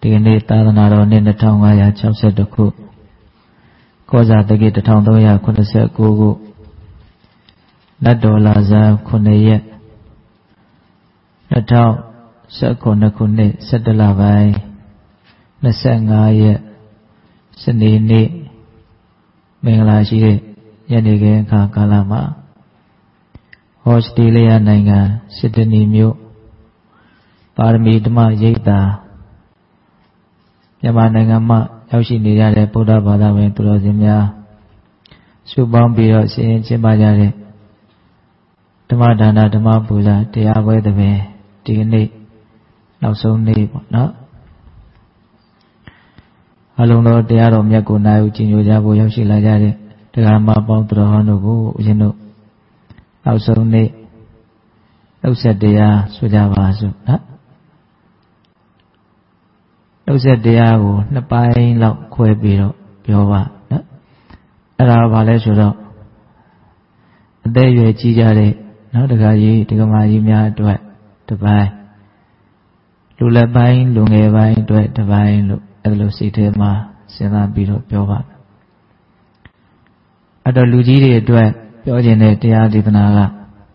ဒီကနေ့သာသနာတော်နှစ်2562ခုကောဇာတက္ကိ1389ခုနတ်တော်လာဇန်9ရက်2019ခုနှစ်17လပိုင်း25ရက်စနေနေ့မင်္ဂလာရှိတဲ့ညနေခင်းအခါကာလမှာဩစတြေးလျနိုင်ငံစစ်ဒနီမြို့ပါရမီဓမ္မရိပ်သာမြန်မာနိုင်ငံမှာရောက်ရှိနေကြတဲ့ဗုဒ္ဓဘာသာဝင်သူတော်စင်များစုပေါင်းပြီးတော့ဆင်ရင်ကျင်းပကြတဲ့ဓမ္မဒါနဓမ္မပူဇာတရားပွဲသဘင်ဒီကနေ့နောက်ဆုံးနေ့ပေါ့နော်အလုံးတော်တရားတော်မြတ်ကိုနာယူကျင့်ကြံကြဖို့ရောက်ရှိလာကြတဲ့တရားမပေါင်းသူတော်ဟောင်းတို့ကိုဦးဇင်းတို့နောက်ဆုံးနေ့နှုတ်ဆက်တရားဆိုကြပါစို့နော်နှုတ်ဆက်တရားကိုနှစ်ပိုင်းလောက်ခွဲပြီးတော့ပြောပါနော်အဲ့ဒါဘာလဲဆိုတော့အသက်အရွယ်ကြီးကြတဲ့နော်ဒကာကြီးဒကာမကြီးများအတွက်တစ်ပိုင်းလူလက်ပိုင်းလူငယ်ပိုင်းအတွက်တစ်ပိုင်းလို့အဲ့လိုစိတ်ထဲမှာစဉ်းစားပြီးတော့ပြောပါအဲ့တော့လူကြီးတွေအတွက်ပြောခြင်းတဲ့တရားဒေသနာက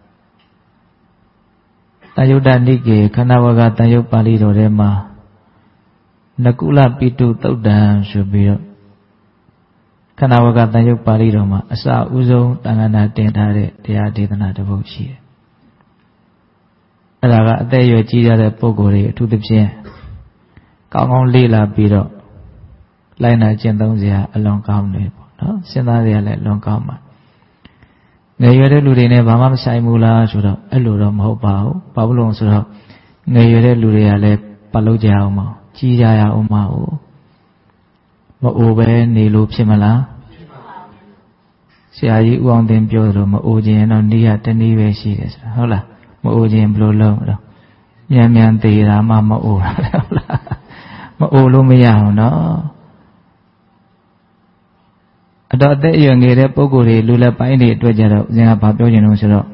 တယုတ်တနိကေခန္ဓာဝကတယုတ်ပါဠိတော်ထဲမှာနကုလပိတုသုတ်တံဆိုပြီးတော့ခန္ဓာဝကတယုတ်ပါဠိတော်မှာအစအဦးဆုံးတန်ခါနာတင်ထားတဲ့တရားဒေသနာတစ်ပုဒ်ရှိတယ်အဲ့ဒါကအသက်အရွယ်ကြီးရတဲ့ပုဂ္ဂိုလ်တွေအထူးသဖြင့်ကောင်းကောင်းလေ့လာပြီးတော့လိုက်နာကျင့်သုံးစရာအလွန်ကောင်းတယ်ပေါ့နော်စဉ်းစားစရာလည်းအလွန်ကောင်းပါငယ်ရွယ်တဲ့လူတွေနဲ့ဘာမှမဆိုင်ဘူးလားဆိုတော့အဲ့လိုတော့မဟုတ်ပါဘူးဘာလို့လဲဆိုတော့ငယ်ရွယ်တဲ့လူတွေကလည်းပတ်လို့ကြအောင်မကြီးကြရအောင်မဟုတ်မအိုပဲနေလို့ဖြစ်မလားဆရာကြီးဦးအောင်တင်ပြောသလိုမအိုခြင်းတော့နေရတနည်းပဲရှိတယ်ဆိုတာဟုတ်လားမအိုခြင်းဘယ်လိုလုပ်တော့မြန်မြန်သေးတာမှမအိုတာဟုတ်လားမအိုလို့မရအောင်နော်အတော့အသက်အရွယ်ငယ်တဲ့ပုဂ္ဂိုလ်တွေလူလက်ပိုင်းတွေအတွက်ကြတော့ဦးဇင်းကဘာပြောချင်လို့ဆိုတော့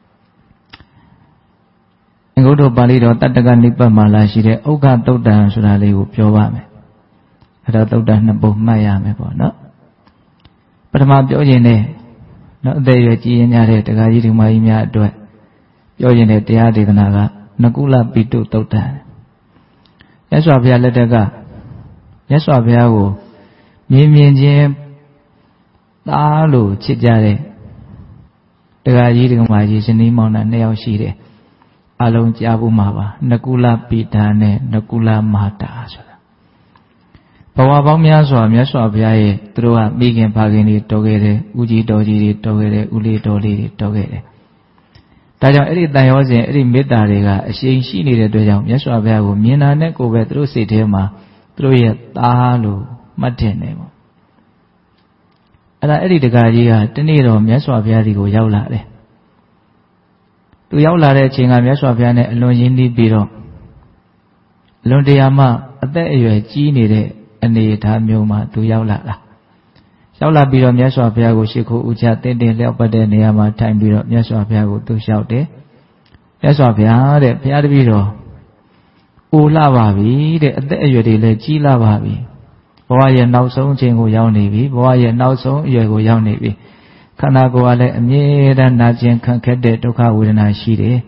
အင်္ဂုတ္တပါဠိတော်တတ္တကနိပတ်မှာလာရှိတဲ့ဥက္ခသုတ်တံဆိုတာလေးကိုပြောပါမယ်အဲ့တော့သုတ်တံနှစ်ပုဒ်မှတ်ရမယ်ပေါ့နော်ပထမပြောခြင်းနဲ့နော်အသက်အရွယ်ကြီးရင်ကြတဲ့တရားကြီးဒီမကြီးများအတွက်ပြောခြင်းတဲ့တရားဒေသနာကနကုလပိတုသုတ်တံမြတ်စွာဘုရားလက်ထက်ကမြတ်စွာဘုရားကိုမြင်ချင်းသားလို့ချစ်ကြတဲ့တရားကြီးဒီမကြီးရှင်နီးမောင်နှံနှစ်ယောက်ရှိတယ်အလုံးကြားဖို့မှာပါနကုလပိတာနဲ့နကုလမာတာဆိုတာဘဝပေါင်းများစွာမြတ်စွာဘုရားရဲ့သူတို့ကမိခင်ဖခင်တွေတော်ခဲ့တယ်ဥကြီးတော်ကြီးတွေတော်ခဲ့တယ်ဥလေးတော်လေးတွေတော်ခဲ့တယ်ဒါကြောင့်အဲ့ဒီတန်ရောစဉ်အဲ့ဒီမေတ္တာတွေကအရှိန်ရှိနေတဲ့အတွက်ကြောင့်မြတ်စွာဘုရားကိုမြင်တာနဲ့ကိုယ်ပဲသူတို့စိတ်ထဲမှာသူတို့ရဲ့သားလို့မှတ်တင်နေပေါ့အဲ့ဒီတကားကြီးကတနေ့တော့မြတ်စွာဘုရားဒီကိုရောက်လာတယ်သူရောက်လာတဲ့အချိန်ကမြတ်စွာဘုရားနဲ့အလွန်ရင်းနှီးပြီးတော့အလွန်တရာမှအသက်အရွယ်ကြီးနေတဲ့အနေအထားမျိုးမှာသူရောက်လာတာရောက်လာပြီးတော့မြတ်စွာဘုရားကိုရှိခိုးဥချတင်းတင်းလျောက်ပတ်တဲ့နေရာမှာထိုင်ပြီးတော့မြတ်စွာဘုရားကိုသူလျှောက်တယ်မြတ်စွာဘုရားတဲ့ဘုရားတပည့်တော်အိုလှပါပြီတဲ့အသက်အရွယ်တွေလည်းကြီးလာပါပြီဘဝရဲ့နောက်ဆုံးအချိန်ကိုရောက်နေပြီဘဝရဲ့နောက်ဆုံးအရွယ်ကိုရောက်နေပြီခန္ဓာကိုယ်ကလည်းအမြဲတမ်းနာကျင်ခံခက်တဲ့ဒုက္ခဝေဒနာရှိတယ်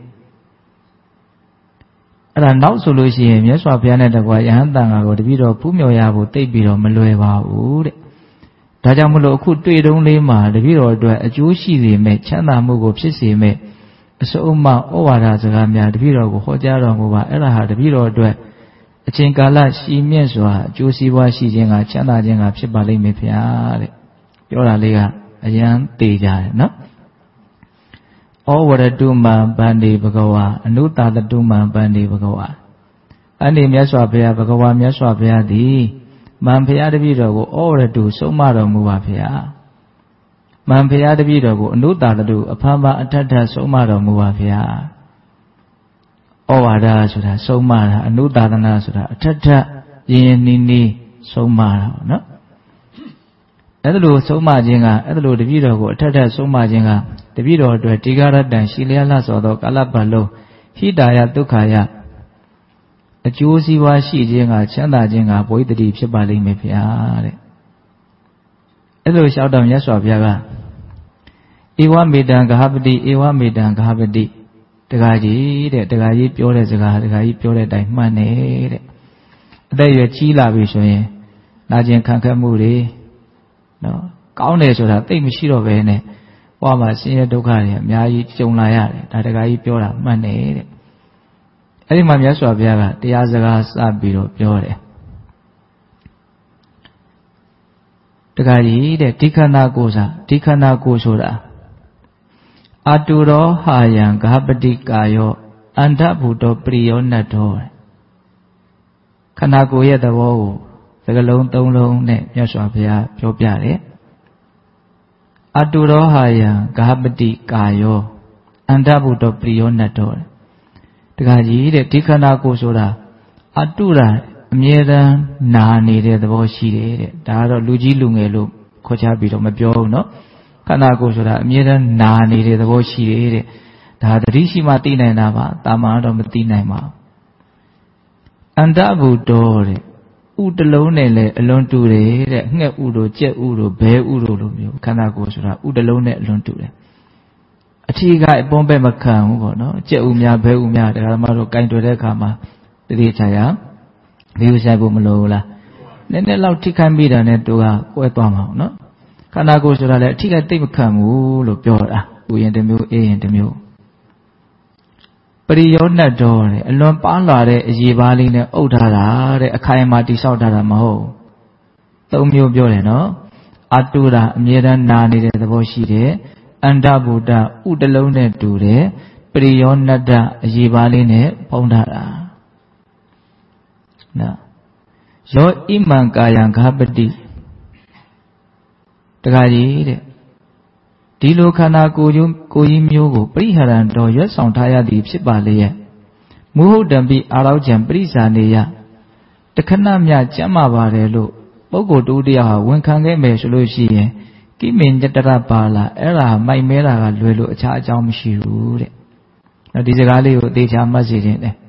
အဲ့ဒါနောက်ဆိုလို့ရှိရင်မြတ်စွာဘုရားနဲ့တကွာယဟန်တန်ဃာကိုတပည့်တော်ဖူးမြော်ရဖို့တိတ်ပြီးတော့မလွယ်ပါဘူးတဲ့ဒါကြောင့်မလို့အခုတွေ့တုံးလေးမှာတပည့်တော်အတွက်အကျိုးရှိစေမဲ့ချမ်းသာမှုကိုဖြစ်စေမဲ့အစုံအမဩဝါဒစကားများတပည့်တော်ကိုဟောကြားတော်မူပါအဲ့ဒါဟာတပည့်တော်အတွက်အချိန်ကာလရှိမြင့်စွာအကျိုးစီးပွားရှိခြင်းကချမ်းသာခြင်းကဖြစ်ပါလိမ့်မယ်ဗျာတဲ့ပြောတာလေးကအယံသေးကြတယ်နော်ဩဝရတုမံဗန္တိဘဂဝါအနုတာတတုမံဗန္တိဘဂဝါအဲ့ဒီမြတ်စွာဘုရားဘဂဝါမြတ်စွာဘုရားသည်မံဘုရားတပည့်တော်ကိုဩဝရတုဆုံးမတော်မူပါဗျာမံဘုရားတပည့်တော်ကိုအနုတာတတုအဖန်ဖန်အထက်ထပ်ဆုံးမတော်မူပါဗျာဩဝါဒဆိုတာဆုံးမတာအနုတာသနာဆိုတာအထက်ထပ်ရင်းရင်းနှီးနှီးဆုံးမတာပေါ့နော်အဲ့ဒါလိုဆုံးမခြင်းကအဲ့ဒါလိုတပည့်တော်ကိုအထက်ထပ်ဆုံးမခြင်းကတပည့်တော်အတွက်တိကာရတံရှိလျာလှစောသောကာလပတ်လုံးဟိတာယဒုက္ခယအကျိုးစီးပွားရှိခြင်းကချမ်းသာခြင်းကဘဝတတိဖြစ်ပါလိမ့်မယ်ဗျာတဲ့အဲ့လိုလျှောက်တော့မြတ်စွာဘုရားကဧဝမေတံဂဟပတိဧဝမေတံဂဟပတိတခါကြီးတဲ့တခါကြီးပြောတဲ့စကားတခါကြီးပြောတဲ့အတိုင်းမှန်တယ်တဲ့အသက်ရွယ်ကြီးလာပြီဆိုရင်နာကျင်ခံခက်မှုတွေနော်ကောင်းတယ်ဆိုတာသိမရှိတော့ဘဲနဲ့ဘဝမှာဆင်းရဲဒုက္ခတွေအများကြီးကြုံလာရတယ်ဒါတခါကြီးပြောတာမှန်တယ်တဲ့အဲ့ဒီမှာမြတ်စွာဘုရားကတရားစကားစပြီးတော့ပြောတယ်တခါကြီးတဲ့ဒီခန္ဓာကိုယ်ဆိုတာအတုရောဟာယံဂဟပတိကာယောအန္တဘူတောပရိယောနတ္တောခန္ဓာကိုယ်ရဲ့သဘောကိုစကားလုံး၃လုံးနဲ့မြတ်စွာဘုရားပြောပြတယ်အတုရောဟာယံဂဟပတိကာယောအန္တဘူတောပရိယောနတ္တောတခါကြီးတဲ့ဒီခန္ဓာကိုယ်ဆိုတာအတုရာအမြဲတမ်းနာနေတဲ့သဘောရှိတယ်တဲ့ဒါကတော့လူကြီးလူငယ်လို့ခေါ်ချပြီးတော့မပြောဘူးเนาะခန္ဓာကိုယ်ဆိုတာအမြဲတမ်းနာနေတဲ့သဘောရှိတယ်တဲ့ဒါသတိရှိမှသိနိုင်တာပါတာမန်တော့မသိနိုင်ပါဘူးအန္တဘူတောတဲ့ဥတလုံးနဲ့လည်းအလွန်တူတယ်တဲ့ငှက်ဥတို့ကြက်ဥတို့ဘဲဥတို့လိုမျိုးခန္ဓာကိုယ်ဆိုတာဥတလုံးနဲ့အလွန်တူတယ်အထီးကအပွန်ပဲမခံဘူးပေါ့နော်ကြက်ဥများဘဲဥများဒါကမှတော့ကင်တွေ့တဲ့အခါမှာတတိချာရဒီဥဆိုင်ဖို့မလိုဘူးလားနည်းနည်းလောက်ထိခိုက်မိတာနဲ့တူကကွဲသွားမှာပေါ့နော်ခန္ဓာကိုယ်ဆိုတာလည်းအထီးကတိတ်မခံဘူးလို့ပြောတာဥယျာဉ်တစ်မျိုးအေးရင်တစ်မျိုးပရိယောနတ်တော်တဲ့အလွန်ပန်းလာတဲ့အရေးပါးလေးနဲ့အုပ်ထားတာတဲ့အခိုင်အမာတိဆောက်ထားတာမဟုတ်သုံးမျိုးပြောတယ်နော်အတုရာအမြဲတမ်းနာနေတဲ့သဘောရှိတယ်အန္တဗုဒ္ဓဥတလုံးနဲ့တူတယ်ပရိယောနတ္တအရေးပါးလေးနဲ့ဖုံးထားတာနော်ယောဣမံကာယံဂဟပတိတခါကြီးတဲ့ဒီလိုခန္ဓာကိုယ်ကြီးမျိုးကိုပရိဟရံတော်ရွတ်ဆောင်ထားရသည်ဖြစ်ပါလေရဲ့မုဟုတ်တံပိအာရောကျံပရိစ္ဆာနေယတခဏမြကျမ်းမာပါတယ်လို့ပုဂ္ဂိုလ်တူတရားဟာဝန်ခံခဲ့မယ်ဆိုလို့ရှိရင်ကိမင်ကြတရပါလာအဲ့ဒါမိုက်မဲတာကလွယ်လို့အခြားအကြောင်းမရှိဘူးတဲ့နော်ဒီစကားလေးကိုအသေးချာမှတ်စေခြင်းတယ်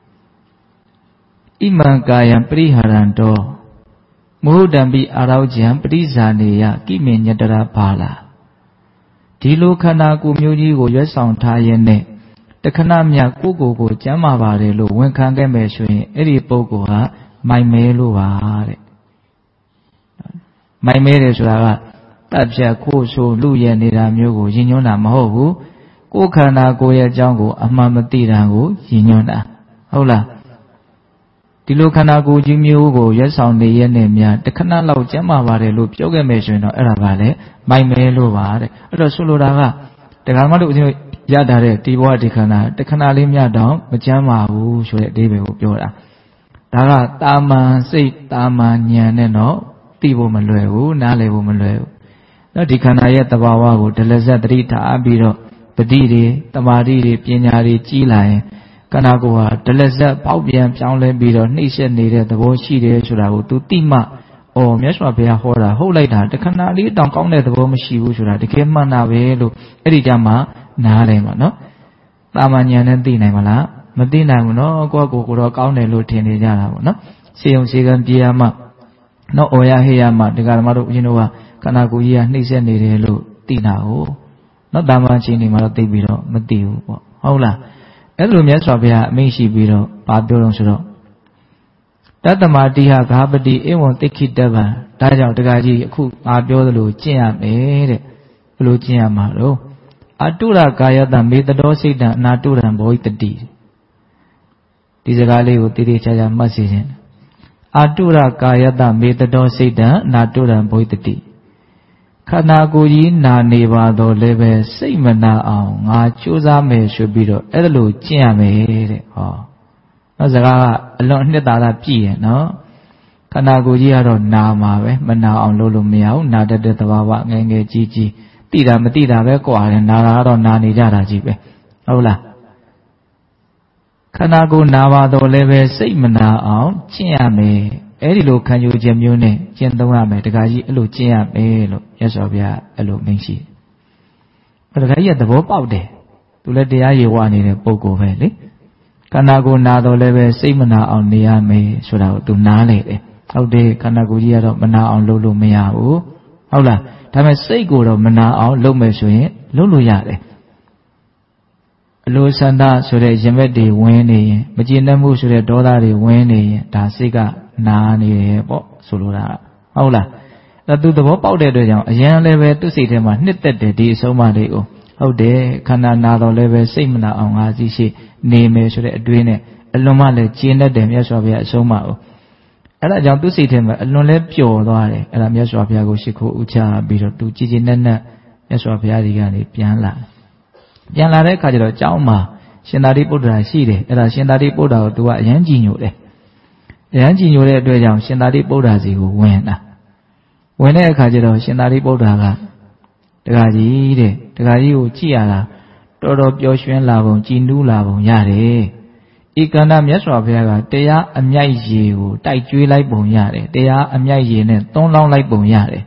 ဣမံကာယံပရိဟရံတော်မုဟုတ်တံပိအာရောကျံပရိစ္ဆာနေယကိမင်ကြတရပါလာဒီလိုခန္ဓာကိုယ်မျိုးကြီးကိုရွတ်ဆောင်ထားရင်နဲ့တခဏမြကိုယ့်ကိုယ်ကျမ်းမာပါတယ်လို့ဝန်ခံခဲ့မယ်ဆိုရင်အဲ့ဒီပုဂ္ဂိုလ်ဟာမိုက်မဲလို့ပါတဲ့မိုက်မဲတယ်ဆိုတာကတပ်ဖြတ်ခိုးဆိုးလူရဲနေတာမျိုးကိုယဉ်ညွှန်းတာမဟုတ်ဘူးကိုယ်ခန္ဓာကိုယ်ရဲ့အကြောင်းကိုအမှန်မသိတာကိုယဉ်ညွှန်းတာဟုတ်လားဒီလိုခန္ဓာကိုယ်ကြီးမျိုးကိုရွတ်ဆောင်နေရတဲ့များတခဏလောက်ကျမ်းမာပါတယ်လို့ပြောခဲ့မယ်ဆိုရင်တော့အဲ့ဒါကလည်းမိုက်မဲလို့ပါတဲ့အဲ့တော့ဆိုလိုတာကတရားမလို့ဦးဇင်းရတာတဲ့ဒီဘဝဒီခန္ဓာတခဏလေးမြတ်တော့မကျမ်းမာဘူးဆိုတဲ့အဓိပ္ပာယ်ကိုပြောတာဒါကတာမန်စိတ်တာမန်ဉာဏ်နဲ့တော့သိဖို့မလွယ်ဘူးနားလည်ဖို့မလွယ်ဘူးနော်ဒီခန္ဓာရဲ့သဘာဝကိုဒလဇတ်တတိထားပြီးတော့ပတိတွေတမာတိတွေပညာတွေကြီးလာရင်ခန္ဓာကိုယ်ဟာဒလဇတ်ပေါက်ပြန်ပြောင်းလဲပြီးတော့နှိမ့်ဆက်နေတဲ့သဘောရှိတယ်ဆိုတာကို तू သိမှမြတ်စွာဘုရားဟောတာဟုတ်လိုက်တာတခဏလေးတောင်ကောင်းတဲ့သဘောမရှိဘူးဆိုတာတကယ်မှန်တာပဲလို့အဲ့ဒီကြမှာနားတယ်မှာနော်တာမန်ဉာဏ်နဲ့သိနိုင်မလားမသိနိုင်ဘူးနော်ကိုယ့်ကိုယ်တော့ကောင်းတယ်လို့ထင်နေကြတာပေါ့နော်စေယုံစေကံပြေရမှနော်အော်ရဟေးရမှဒီကရမတို့ဦးဇင်းတို့ကခန္ဓာကိုယ်ကြီးကနှိမ့်ဆက်နေတယ်လို့သိတာဟုတ်နော်တာမန်ချင်းနေမှာတော့သိပြီးတော့မသိဘူးပေါ့ဟုတ်လားအဲ့လိုမြတ်စွာဘုရားအမိန့်ရှိပြီးတော့ဘာပြောတော့ဆိုတော့တတ္တမတိဟဂါပတိဧဝံသိခိတဗံဒါကြောင့်တက္ကကြီးအခုငါပြောသလိုကျင့်ရမယ်တဲ့ဘယ်လိုကျင့်ရမှာတော့အတုရကာယတမေတ္တောစိတ်တံအနာတုရံဘောဟိတတိဒီစကားလေးကိုတိတိကျကျမှတ်စေခြင်းအတုရကာယတမေတ္တောစိတ်တံအနာတုရံဘောဟိတတိခန္ဓာကိုယ်ကြီးနာနေပါတော့လည်းပဲစိတ်မနာအောင်ငါကြိုးစားမယ်ဆိုပြီးတော့အဲ့လိုကျင့်ရမယ်တဲ့ဟောနော်စကားကအလွန်အနှစ်သာရပြည့်ရဲ့နော်ခန္ဓာကိုယ်ကြီးကတော့နာမှာပဲမနာအောင်လုပ်လို့မရဘူးနာတတ်တဲ့သဘာဝငယ်ငယ်ကြီးကြီးသိတာမသိတာပဲကြွားတယ်နာတာကတော့နာနေကြတာကြီးပဲဟုတ်လားခန္ဓာကိုယ်နာပါတော့လည်းပဲစိတ်မနာအောင်ကျင့်ရမယ်အဲ့ဒီလိုခံယူခြင်းမျိုးနဲ့ကျင့်သုံးရမယ်တခါကြီးအဲ့လိုကျင့်ရမယ်လို့ရသော်ဗျာအဲ့လိုမိန့်ရှိတယ်တခါကြီးကသဘောပေါက်တယ်သူလည်းတရားရေဝနေတဲ့ပုဂ္ဂိုလ်ပဲလေခန္ဓာကိုယ်နာတော့လည်းပဲစိတ်မနာအောင်နေရမယ်ဆိုတာကိုသူနားလေတယ်ဟုတ်တယ်ခန္ဓာကိုယ်ကြီးကတော့မနာအောင်လုပ်လို့မရဘူးဟုတ်လားဒါပေမဲ့စိတ်ကိုတော့မနာအောင်လုပ်မယ်ဆိုရင်လုပ်လို့ရတယ်အလိုဆန္ဒဆိုတဲ့ရင်ဘက်တွေဝင်နေရင်မကျေနပ်မှုဆိုတဲ့ဒေါသတွေဝင်နေရင်ဒါစိတ်ကနာနေတယ်ပေါ့ဆိုလိုတာဟုတ်လားအဲ့သူသဘောပေါက်တဲ့အတွက်ကြောင့်အရင်လည်းပဲသူ့စိတ်ထဲမှာနှစ်သက်တယ်ဒီအဆုံးအမလေးကိုဟုတ်တယ်ခန္ဓာနာတော့လည်းပဲစိတ်မနာအောင်ငါစီရှိနေမယ်ဆိုတဲ့အတွေးနဲ့အလွန်မှလည်းကျေနပ်တယ်မြတ်စွာဘုရားအဆုံးအမကိုအဲ့ဒါကြောင့်သူ့စိတ်ထဲမှာအလွန်လဲပျော်သွားတယ်အဲ့ဒါမြတ်စွာဘုရားကိုရှိခိုးဥချပြီးတော့သူကြည်ကြည်နက်နက်မြတ်စွာဘုရားဒီကနေပြန်လာတဲ့အခါကျတော့ကျောင်းမှာရှင်သာရိပုတ္တရာရှိတယ်အဲ့ဒါရှင်သာရိပုတ္တရာကိုသူကအရန်ကြည်ညိုတယ်အရန်ကြည်ညိုတဲ့အတွက်ကြောင့်ရှင်သာရိပုတ္တရာစီကိုဝင်တဲ့အခါကျတော့ရှင်သာရိပုတ္တရာကတခါကြီးတဲ့တခါကြီးကိုကြည်ရတာတော်တော်ပျော်ရွှင်လာပုံကြည်နူးလာပုံရတယ်ဤကန္တမြတ်စွာဘုရားကတရားအမြိုက်ရည်ကိုတိုက်ကျွေးလိုက်ပုံရတယ်တရားအမြိုက်ရည်နဲ့သွန်းလောင်းလိုက်ပုံရတယ်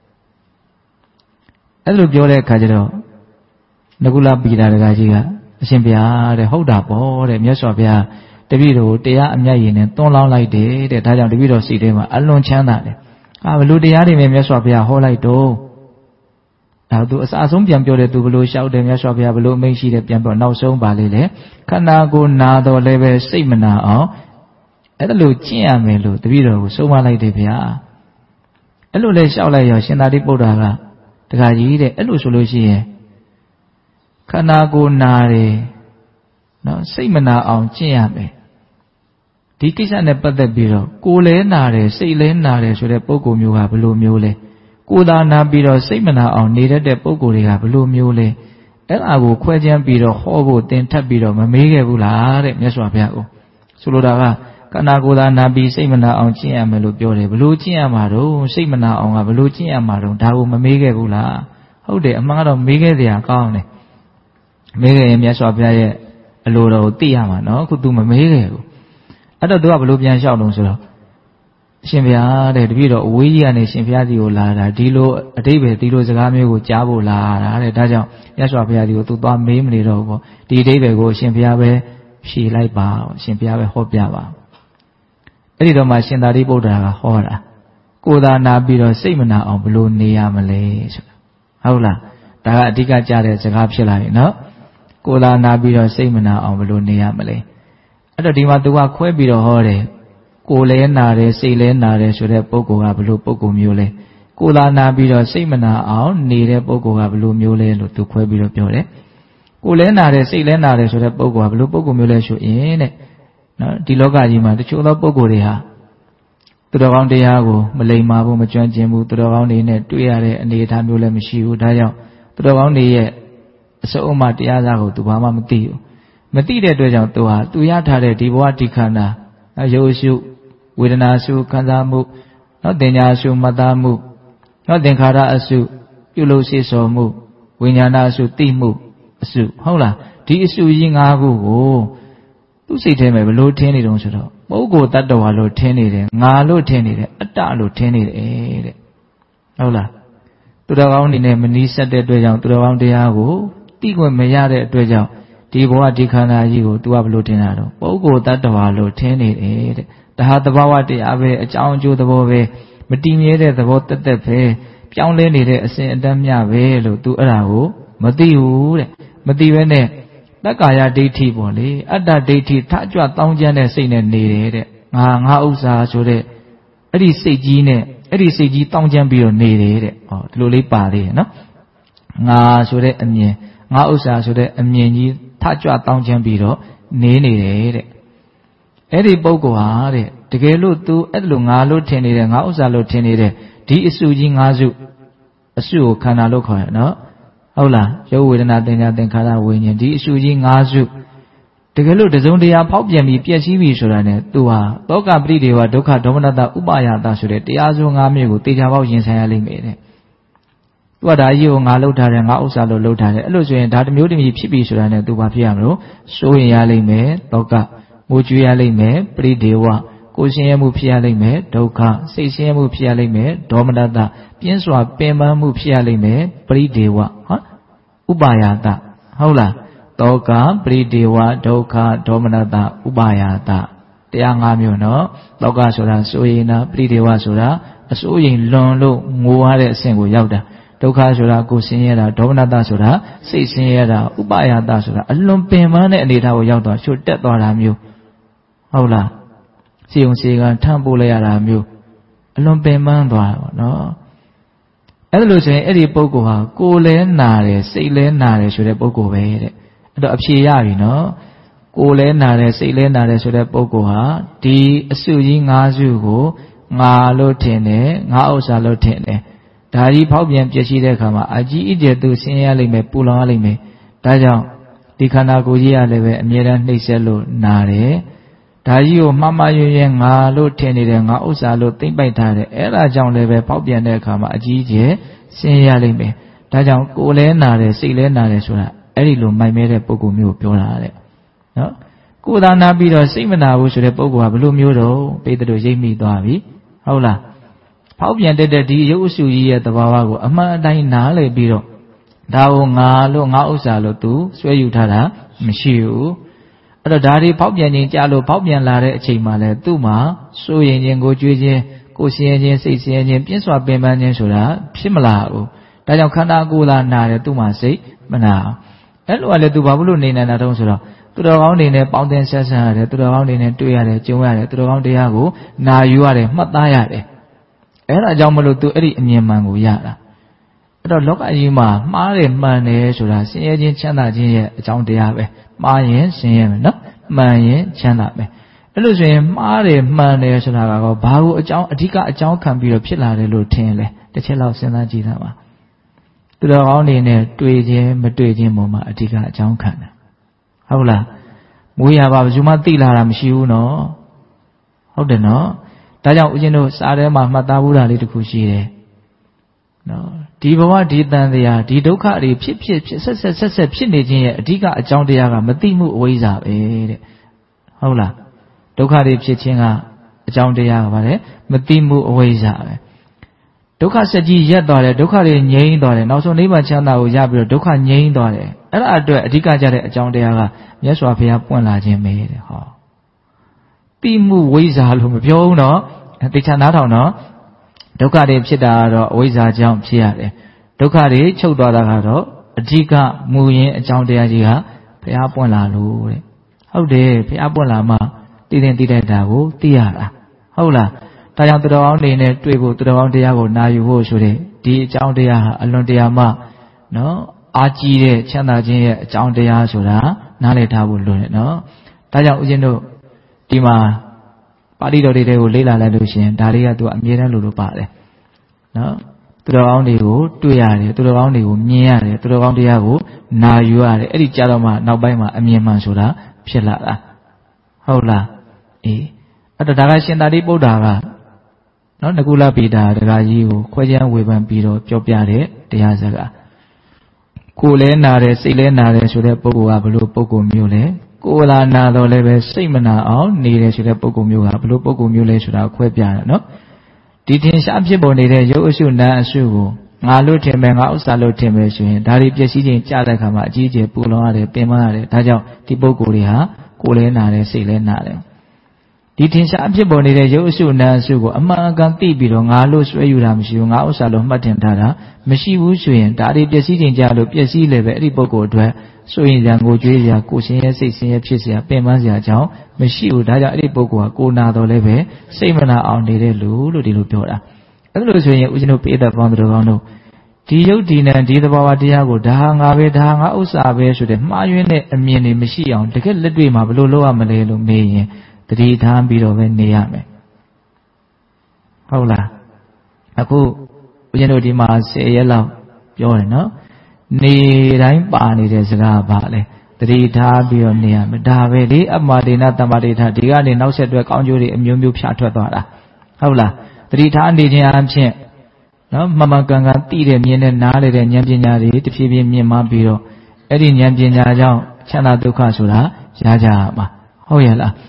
အဲ့လိုပြောတဲ့အခါကျတော့နကုလပိတာတခါကြီးကအရှင်ဘုရားတဲ့ဟုတ်တာပေါ့တဲ့မြတ်စွာဘုရားတပည့်တော်ကိုတရားအမြိုက်ရည်နဲ့သွန်းလောင်းလိုက်တယ်တဲ့ဒါကြောင့်တပည့်တော်စိတ်ထဲမှာအလွန်ချမ်းသာတယ်ဘယ်လိုတရားတွေနဲ့မြတ်စွာဘုရားဟောလိုက်တော့ဒါသူအစအဆုံးပြန်ပြောတယ်သူဘယ်လိုလျှောက်တယ်မြတ်စွာဘုရားဘယ်လိုအမိန့်ရှိတယ်ပြန်ပြောနောက်ဆုံးပါလေလေခန္ဓာကိုယ်နာတော့လည်းပဲစိတ်မနာအောင်အဲ့ဒါလိုကျင့်ရမယ်လို့တပည့်တော်ကိုဆုံးမလိုက်တယ်ဗျာအဲ့လိုလဲလျှောက်လိုက်ရောရှင်သာရိပုတ္တရာကတခါကြီးတဲ့အဲ့လိုဆိုလို့ရှိရင်ခန္ဓာကိုယ်နာတယ်နော်စိတ်မနာအောင်ကျင့်ရမယ်ဒီကိစ္စနဲ့ပတ်သက်ပြီးတော့ကိုယ်လဲနာတယ်စိတ်လဲနာတယ်ဆိုတဲ့ပုဂ္ဂိုလ်မျိုးကဘယ်လိုမျိုးလဲကိုယ်သာနာပြီးတော့စိတ်မနာအောင်နေတတ်တဲ့ပုဂ္ဂိုလ်တွေကဘယ်လိုမျိုးလဲအဲ့ဒါကိုခွဲခြမ်းပြီးတော့ဟောဖို့သင်ထပ်ပြီးတော့မမေးခဲ့ဘူးလားတဲ့မြတ်စွာဘုရားကိုဆိုလိုတာကခန္ဓာကိုယ်သာနာပြီးစိတ်မနာအောင်ကျင့်ရမယ်လို့ပြောတယ်ဘယ်လိုကျင့်ရမှာတော့စိတ်မနာအောင်ကဘယ်လိုကျင့်ရမှာတော့ဒါကိုမမေးခဲ့ဘူးလားဟုတ်တယ်အမှန်ကတော့မေးခဲ့စရာကောင်းတယ်မေးခဲ့ရင်မြတ်စွာဘုရားရဲ့အလိုတော်ကိုသိရမှာနော်အခု तू မမေးခဲ့ဘူးအဲ့တော့ तू ကဘယ်လိုပြန်လျှောက်လို့ဆိုတော့ရှင်ဘုရားတဲ့တပည့်တော်အဝေးကြီးကနေရှင်ဘုရားစီကိုလာတာဒီလိုအတိတ်ပဲဒီလိုစကားမျိုးကိုကြားဖို့လာတာတဲ့ဒါကြောင့်မြတ်စွာဘုရားစီကို तू သွားမေးမနေတော့ဘူးပေါ့ဒီအတိတ်ပဲကိုရှင်ဘုရားပဲဖြေလိုက်ပါရှင်ဘုရားပဲဟောပြပါအဲ့ဒီတော့မှရှင်သာရိပုတ္တရာကဟောတာကိုယ်သာနာပြီးတော့စိတ်မနာအောင်ဘယ်လိုနေရမလဲဆိုတာဟုတ်လားဒါကအဓိကကြားတဲ့စကားဖြစ်လာပြီနော်ကိုယ်သာနာပြီးတော့စိတ်မနာအောင်ဘယ်လိုနေရမလဲအဲ့တော့ဒီမှာ तू ကခွဲပြီးတော့ဟောတယ်ကိုယ်လဲနာတယ်စိတ်လဲနာတယ်ဆိုတဲ့ပုဂ္ဂိုလ်ကဘယ်လိုပုဂ္ဂိုလ်မျိုးလဲကိုယ်သာနာပြီးတော့စိတ်မနာအောင်နေတဲ့ပုဂ္ဂိုလ်ကဘယ်လိုမျိုးလဲလို့ तू ခွဲပြီးတော့ပြောတယ်ကိုယ်လဲနာတယ်စိတ်လဲနာတယ်ဆိုတဲ့ပုဂ္ဂိုလ်ကဘယ်လိုပုဂ္ဂိုလ်မျိုးလဲဆိုရင်တဲ့နော်ဒီလောကကြီးမှာတချို့သောပုဂ္ဂိုလ်တွေဟာသူတော်ကောင်းတရားကိုမလိမ္မာဘူးမကျွမ်းကျင်ဘူးသူတော်ကောင်းတွေနဲ့တွေ့ရတဲ့အနေအထားမျိုးလည်းမရှိဘူးဒါကြောင့်သူတော်ကောင်းတွေရဲ့အစုံအမတရားစားကို तू ဘာမှမသိဘူးမသိတဲ့အတွက်ကြောင့် तू ဟာ तू ရထားတဲ့ဒီဘဝဒီခန္ဓာရုပ်ရှုဝေဒနာရှုခံစားမှုနော်တင်ညာရှုမှတ်သားမှုနော်သင်္ခါရအရှုပြုလို့စေစော်မှုဝိညာဏအရှုသိမှုအရှုဟုတ်လားဒီအရှုကြီး၅ခုကိုသူ့စိတ်ထဲမှာဘယ်လိုထင်းနေတုံးဆိုတော့ပုဂ္ဂိုလ်တ attva လို့ထင်းနေတယ်ငါလို့ထင်းနေတယ်အတ္တလို့ထင်းနေတယ်တဲ့ဟုတ်လားသူတော်ကောင်းနေနဲ့မနီးစပ်တဲ့အတွက်ကြောင့်သူတော်ကောင်းတရားကိုသိခွင့်မရတဲ့အတွက်ကြောင့်ဒီဘဝဒီခန္ဓာကြီးကို तू ကဘယ်လိုထင်တာတော့ပုဂ္ဂိုလ်တ attva လို့ထင်းနေတယ်တဲ့ဒါဟာသဘာဝတရားပဲအကြောင်းအကျိုးသဘောပဲမတည်မြဲတဲ့သဘောတက်တက်ပဲပြောင်းလဲနေတဲ့အစဉ်အတန်းမြပဲလို့ तू အဲ့ဒါကိုမသိဘူးတဲ့မသိဘဲနဲ့တက္ကာယဒိဋ္ဌိပေါ့လေအတ္တဒိဋ္ဌိထကြွတောင်းကျမ်းတဲ့စိတ်နဲ့နေတယ်တဲ့ငါဥစ္စာဆိုတဲ့အဲ့ဒီစိတ်ကြီးနဲ့အဲ့ဒီစိတ်ကြီးတောင်းကျမ်းပြီးတော့နေတယ်တဲ့ဟောဒီလိုလေးပါသေးတယ်နော်ငါဆိုတဲ့အမြင်ငါဥစ္စာဆိုတဲ့အမြင်ကြီးထကြွတောင်းကျမ်းပြီးတော့နေနေတယ်တဲ့အဲ့ဒီပုဂ္ဂိုလ်ဟာတဲ့တကယ်လို့ तू အဲ့လိုငါလို့ထင်နေတဲ့ငါဥစ္စာလို့ထင်နေတဲ့ဒီအစုကြီး၅စုအစုကိုခန္ဓာလို့ခေါ်ရနော်ဟုတ်လားရုပ်ဝေဒနာသင်ညာသင်္ခါရဝိညာဉ်ဒီအစုကြီး၅စုတကယ်လို့တစုံတရာဖောက်ပြန်ပြီးပျက်စီးပြီဆိုတာနဲ့ तू ဟာတောကပရိဒေဝဒုက္ခဒေါမနတဥပယတဆိုတဲ့တရားစု၅မျိုးကိုတေချာပေါက်ရင်ဆိုင်ရလိမ့်မယ်တဲ့ तू ကဒါကြီးကိုငါလှုပ်ထားတယ်ငါဥစ္စာလို့လှုပ်ထားတယ်အဲ့လိုဆိုရင်ဒါတစ်မျိုးတစ်မျိုးဖြစ်ပြီဆိုတာနဲ့ तू ဘာဖြစ်ရမလို့စိုးရင်ရလိမ့်မယ်တောကငိုကြွေးရလိမ့်မယ်ပရိဒေဝကိုယ်ဆင်းရဲမှုဖြစ်ရလိမ့်မယ်ဒုက္ခစိတ်ဆင်းရဲမှုဖြစ်ရလိမ့်မယ်ဒေါမနတပြင်းစွာပင်ပန်းမှုဖြစ်ရလိမ့်မယ်ပရိဒေဝဥပယတဟုတ်လားတောကပရိဒေဝဒုက္ခဒေါမနတဥပါယတတရား၅မျိုးနော်တောကဆိုတာစိုးရိမ်တာပရိဒေဝဆိုတာအစိုးရိမ်လွန်လို့ငိုရတဲ့အဆင့်ကိုရောက်တာဒုက္ခဆိုတာကိုယ်ဆင်းရဲတာဒေါမနတဆိုတာစိတ်ဆင်းရဲတာဥပါယတဆိုတာအလွန်ပင်ပန်းတဲ့အနေအထားကိုရောက်သွားချွတ်တက်သွားတာမျိုးဟုတ်လားစီုံစီကထမ်းပို့လိုက်ရတာမျိုးအလွန်ပင်ပန်းသွားတာပေါ့နော်အဲ့ဒါလို့ဆိုရင်အဲ့ဒီပုဂ္ဂိုလ်ဟာကိုယ်လဲနာတယ်စိတ်လဲနာတယ်ဆိုတဲ့ပုဂ္ဂိုလ်ပဲတဲ့အဲ့တော့အဖြေရပြီနော်ကိုယ်လဲနာတယ်စိတ်လဲနာတယ်ဆိုတဲ့ပုဂ္ဂိုလ်ဟာဒီအစုကြီး၅စုကိုငါလို့ထင်တယ်ငါဥစ္စာလို့ထင်တယ်ဒါကြီးဖောက်ပြန်ပြည့်ရှိတဲ့အခါမှာအကြီးအကျယ်သူဆင်းရဲလိမ့်မယ်ပူလောင်ရလိမ့်မယ်ဒါကြောင့်ဒီခန္ဓာကိုယ်ကြီးရလည်းပဲအမြဲတမ်းနှိမ့်ဆက်လို့နာတယ်ဒါကြီးကိုမှားမှားရွံ့ရွံ့ငါလို့ထင်နေတယ်ငါဥစ္စာလို့သိမ့်ပိုက်ထားတယ်အဲ့ဒါကြောင့်လည်းပဲဖောက်ပြန်တဲ့အခါမှာအကြီးအကျယ်ဆင်းရဲလိမ့်မယ်ဒါကြောင့်ကိုယ်လဲနာတယ်စိတ်လဲနာတယ်ဆိုတာအဲ့ဒီလိုမိုက်မဲတဲ့ပုဂ္ဂိုလ်မျိုးကိုပြောတာတဲ့နော်ကိုယ်သာနာပြီးတော့စိတ်မနာဘူးဆိုတဲ့ပုဂ္ဂိုလ်ကဘယ်လိုမျိုးတော့ပိဋကတို့ရိပ်မိသွားပြီဟုတ်လားဖောက်ပြန်တဲ့ဒီရုပ်အစုကြီးရဲ့သဘာဝကိုအမှန်အတိုင်းနားလည်ပြီးတော့ဒါကိုငါလို့ငါဥစ္စာလို့သူဆွဲယူထားတာမရှိဘူးအဲ့တော့ဒါတွေဖောက်ပြန်ခြင်းကြလို့ဖောက်ပြန်လာတဲ့အချိန်မှာလဲသူ့မှာစိုးရင်ခြင်းကိုကြွေးခြင်းကိုဆင်းရဲခြင်းစိတ်ဆင်းရဲခြင်းပြင်းစွာပင်ပန်းခြင်းဆိုတာဖြစ်မလာဘူးဒါကြောင့်ခန္ဓာကိုယ်သာနာတယ်သူ့မှာစိတ်မနာအဲ့လိုကလည်းသူဘာလို့နေနေတာတုံးဆိုတော့သူတော်ကောင်းတွေနဲ့ပေါင်းတင်ဆက်ဆံရတယ်သူတော်ကောင်းတွေနဲ့တွေ့ရတယ်ကြုံရတယ်သူတော်ကောင်းတရားကိုနာယူရတယ်မှတ်သားရတယ်အဲ့ဒါကြောင့်မလို့သူအဲ့ဒီအမြင်မှန်ကိုရတာအဲ့တော့လောကကြီးမှာမှားတယ်မှန်တယ်ဆိုတာဆင်းရဲခြင်းချမ်းသာခြင်းရဲ့အကြောင်းတရားပဲမှားရင်ဆင်းရဲမယ်နော်မှန်ရင်ချမ်းသာမယ်အဲ့လိုဆိုရင်မှားတယ်မှန်တယ်ဆိုတာကတော့ဘာကိုအဓိကအကြောင်းခံပြီးတော့ဖြစ်လာတယ်လို့ထင်လဲတစ်ချက်လောက်စဉ်းစားကြည့်တာပါသူတော်ကောင်းတွေနဲ့တွေ့ခြင်းမတွေ့ခြင်းပေါ်မှာအဓိကအကြောင်းခံတာဟုတ်လားမွေးရပါဘယ်သူမှသိလာတာမရှိဘူးနော်ဟုတ်တယ်နော်ဒါကြောင့်ဦးဇင်းတို့စာထဲမှာမှတ်သားဘူးတာလေးတစ်ခုရှိတယ်နော်ဒီဘဝဒီတန်တရားဒီဒုက္ခတွေဖြစ်ဆက်ဖြစ်နေခြင်းရဲ့အဓိကအကြောင်းတရားကမသိမှုအဝိဇ္ဇာပဲတဲ့ဟုတ်လားဒုက္ခတွေဖြစ်ခြင်းကအကြောင်းတရားကဘာလဲမသိမှုအဝိဇ္ဇာပဲဒုက္ခဆက်ကြီးရက်သွားတယ်ဒုက္ခတွေငြိမ်းသွားတယ်နောက်ဆုံးနိဗ္ဗာန်ချမ်းသာကိုရပြီးတော့ဒုက္ခငြိမ်းသွားတယ်အဲ့ဒါအတွက်အဓိကကြတဲ့အကြောင်းတရားကမြတ်စွာဘုရားပွင့်လာခြင်းပဲတဲ့ဟောသိမှုဝိဇ္ဇာလို့မပြောဘူးနော်တေချာနားထောင်နော်ဒုက္ခတွေဖြစ်တာကတော့အဝိဇ္ဇာကြောင့်ဖြစ်ရတယ်ဒုက္ခတွေချုပ်သွားတာကတော့အဓိကမူရင်းအကြောင်းတရားကြီးကဘုရားပွင့်လာလို့တဲ့ဟုတ်တယ်ဘုရားပွင့်လာမှသိတဲ့တာကိုသိရတာဟုတ်လားဒါကြောင့်သူတော်ကောင်းတွေနဲ့တွေ့ဖို့သူတော်ကောင်းတရားကိုနာယူဖို့ဆိုတဲ့ဒီအကြောင်းတရားဟာအလွန်တရာမှနော်အာကြီးတဲ့ချမ်းသာခြင်းရဲ့အကြောင်းတရားဆိုတာနားလည်ထားဖို့လိုတယ်နော်ဒါကြောင့်ဦးဇင်းတို့ဒီမှာပါဠိတော်တွေကိုလေ့လာလိုက်လို့ရှိရင်ဒါတွေကသူအမြဲတမ်းလို့ပါတယ်နော်သူတော်ကောင်းတွေကိုတွေ့ရတယ်သူတော်ကောင်းတွေကိုမြင်ရတယ်သူတော်ကောင်းတရားကိုနာယူရတယ်အဲ့ဒီကြတော့မှနောက်ပိုင်းမှာအမြင်မှန်ဆိုတာဖြစ်လာတာဟုတ်လားအေးအဲ့တော့ဒါကရှင်သာရိပုတ္တရာကနော်နကုလပိတာတရားကြီးကိုခွဲခြားဝေဖန်ပြီးတော့ပြောပြတဲ့တရားစကားကိုယ်လဲနာတယ်စိတ်လဲနာတယ်ဆိုတဲ့ပုဂ္ဂိုလ်ကဘလို့ပုဂ္ဂိုလ်မျိုးလဲကိုယ်လာနာတော့လည်းပဲစိတ်မနာအောင်နေတယ်ဆိုတဲ့ပုဂ္ဂိုလ်မျိုးကဘလို့ပုဂ္ဂိုလ်မျိုးလဲဆိုတာခွဲပြတယ်နော်ဒီထင်ရှားဖြစ်ပေါ်နေတဲ့ရုပ်အစုနာအစုကိုငါလို့ထင်မယ်ငါဥစ္စာလို့ထင်မယ်ဆိုရင်ဒါတွေပျက်စီးခြင်းကြားတဲ့အခါမှာအကြီးအကျယ်ပူလောင်ရတယ်ပင်ပန်းရတယ်ဒါကြောင့်ဒီပုဂ္ဂိုလ်တွေဟာကိုယ်လဲနာတယ်စိတ်လဲနာတယ်ဒီထင်ရှားဖြစ်ပေါ်နေတဲ့ရုပ်အစုနာအစုကိုအမှန်အကန်သိပြီးတော့ငါလို့ဆွဲယူတာမရှိဘူးငါဥစ္စာလို့မှတ်တင်ထားတာမရှိဘူးဆိုရင်ဒါတွေပျက်စီးခြင်းကြားလို့ပျက်စီးလေပဲအဲ့ဒီပုဂ္ဂိုလ်အတွက်ဆိုရင်ညာကိုကြွေးစရာကိုရှင်ရဲ့စိတ်ဆင်းရဲဖြစ်စရာပင်ပန်းစရာအကြောင်းမရှိဘူးဒါကြောင့်အဲ့ဒီပုဂ္ဂိုလ်ကကိုနာတော်လည်းပဲစိတ်မနာအောင်နေတဲ့လူလို့ဒီလိုပြောတာအဲ့လိုဆိုရင်ဦးဇင်းတို့ပိဋကပေါင်းသူတော်ကောင်းတို့ဒီယုတ်ဒီနံဒီသဘာဝတရားကိုဒါဟာငါပဲဒါဟာငါဥစ္စာပဲဆိုတဲ့မှားယွင်းတဲ့အမြင်တွေမရှိအောင်တကယ်လက်တွေ့မှာဘယ်လိုလုပ်ရမလဲလို့မေးရင်တတိထားပြီးတော့ပဲနေရမယ်ဟုတ်လားအခုဦးဇင်းတို့ဒီမှာ10ရက်လောက်ပြောတယ်နော်နေတိုင်းပါနေတဲ့စကားပါလေတတိထားပြီးတော့နေရမယ်ဒါပဲလေအမဒေနတမ္မာဒေထဒီကနေနောက်ဆက်တွဲကောင်းကျိုးတွေအမျိုးမျိုးဖြာထွက်သွားတာဟုတ်လားတတိထားနေခြင်းအပြင်နော်မမကန်ကန်သိတဲ့မြင်တဲ့နားလေတဲ့ဉာဏ်ပညာတွေတဖြည်းဖြည်းမြင့်မားပြီးတော့အဲ့ဒီဉာဏ်ပညာကြောင့်ချမ်းသာဒုက္ခဆိုတာရကြမှာဟုတ်ရဲ့လား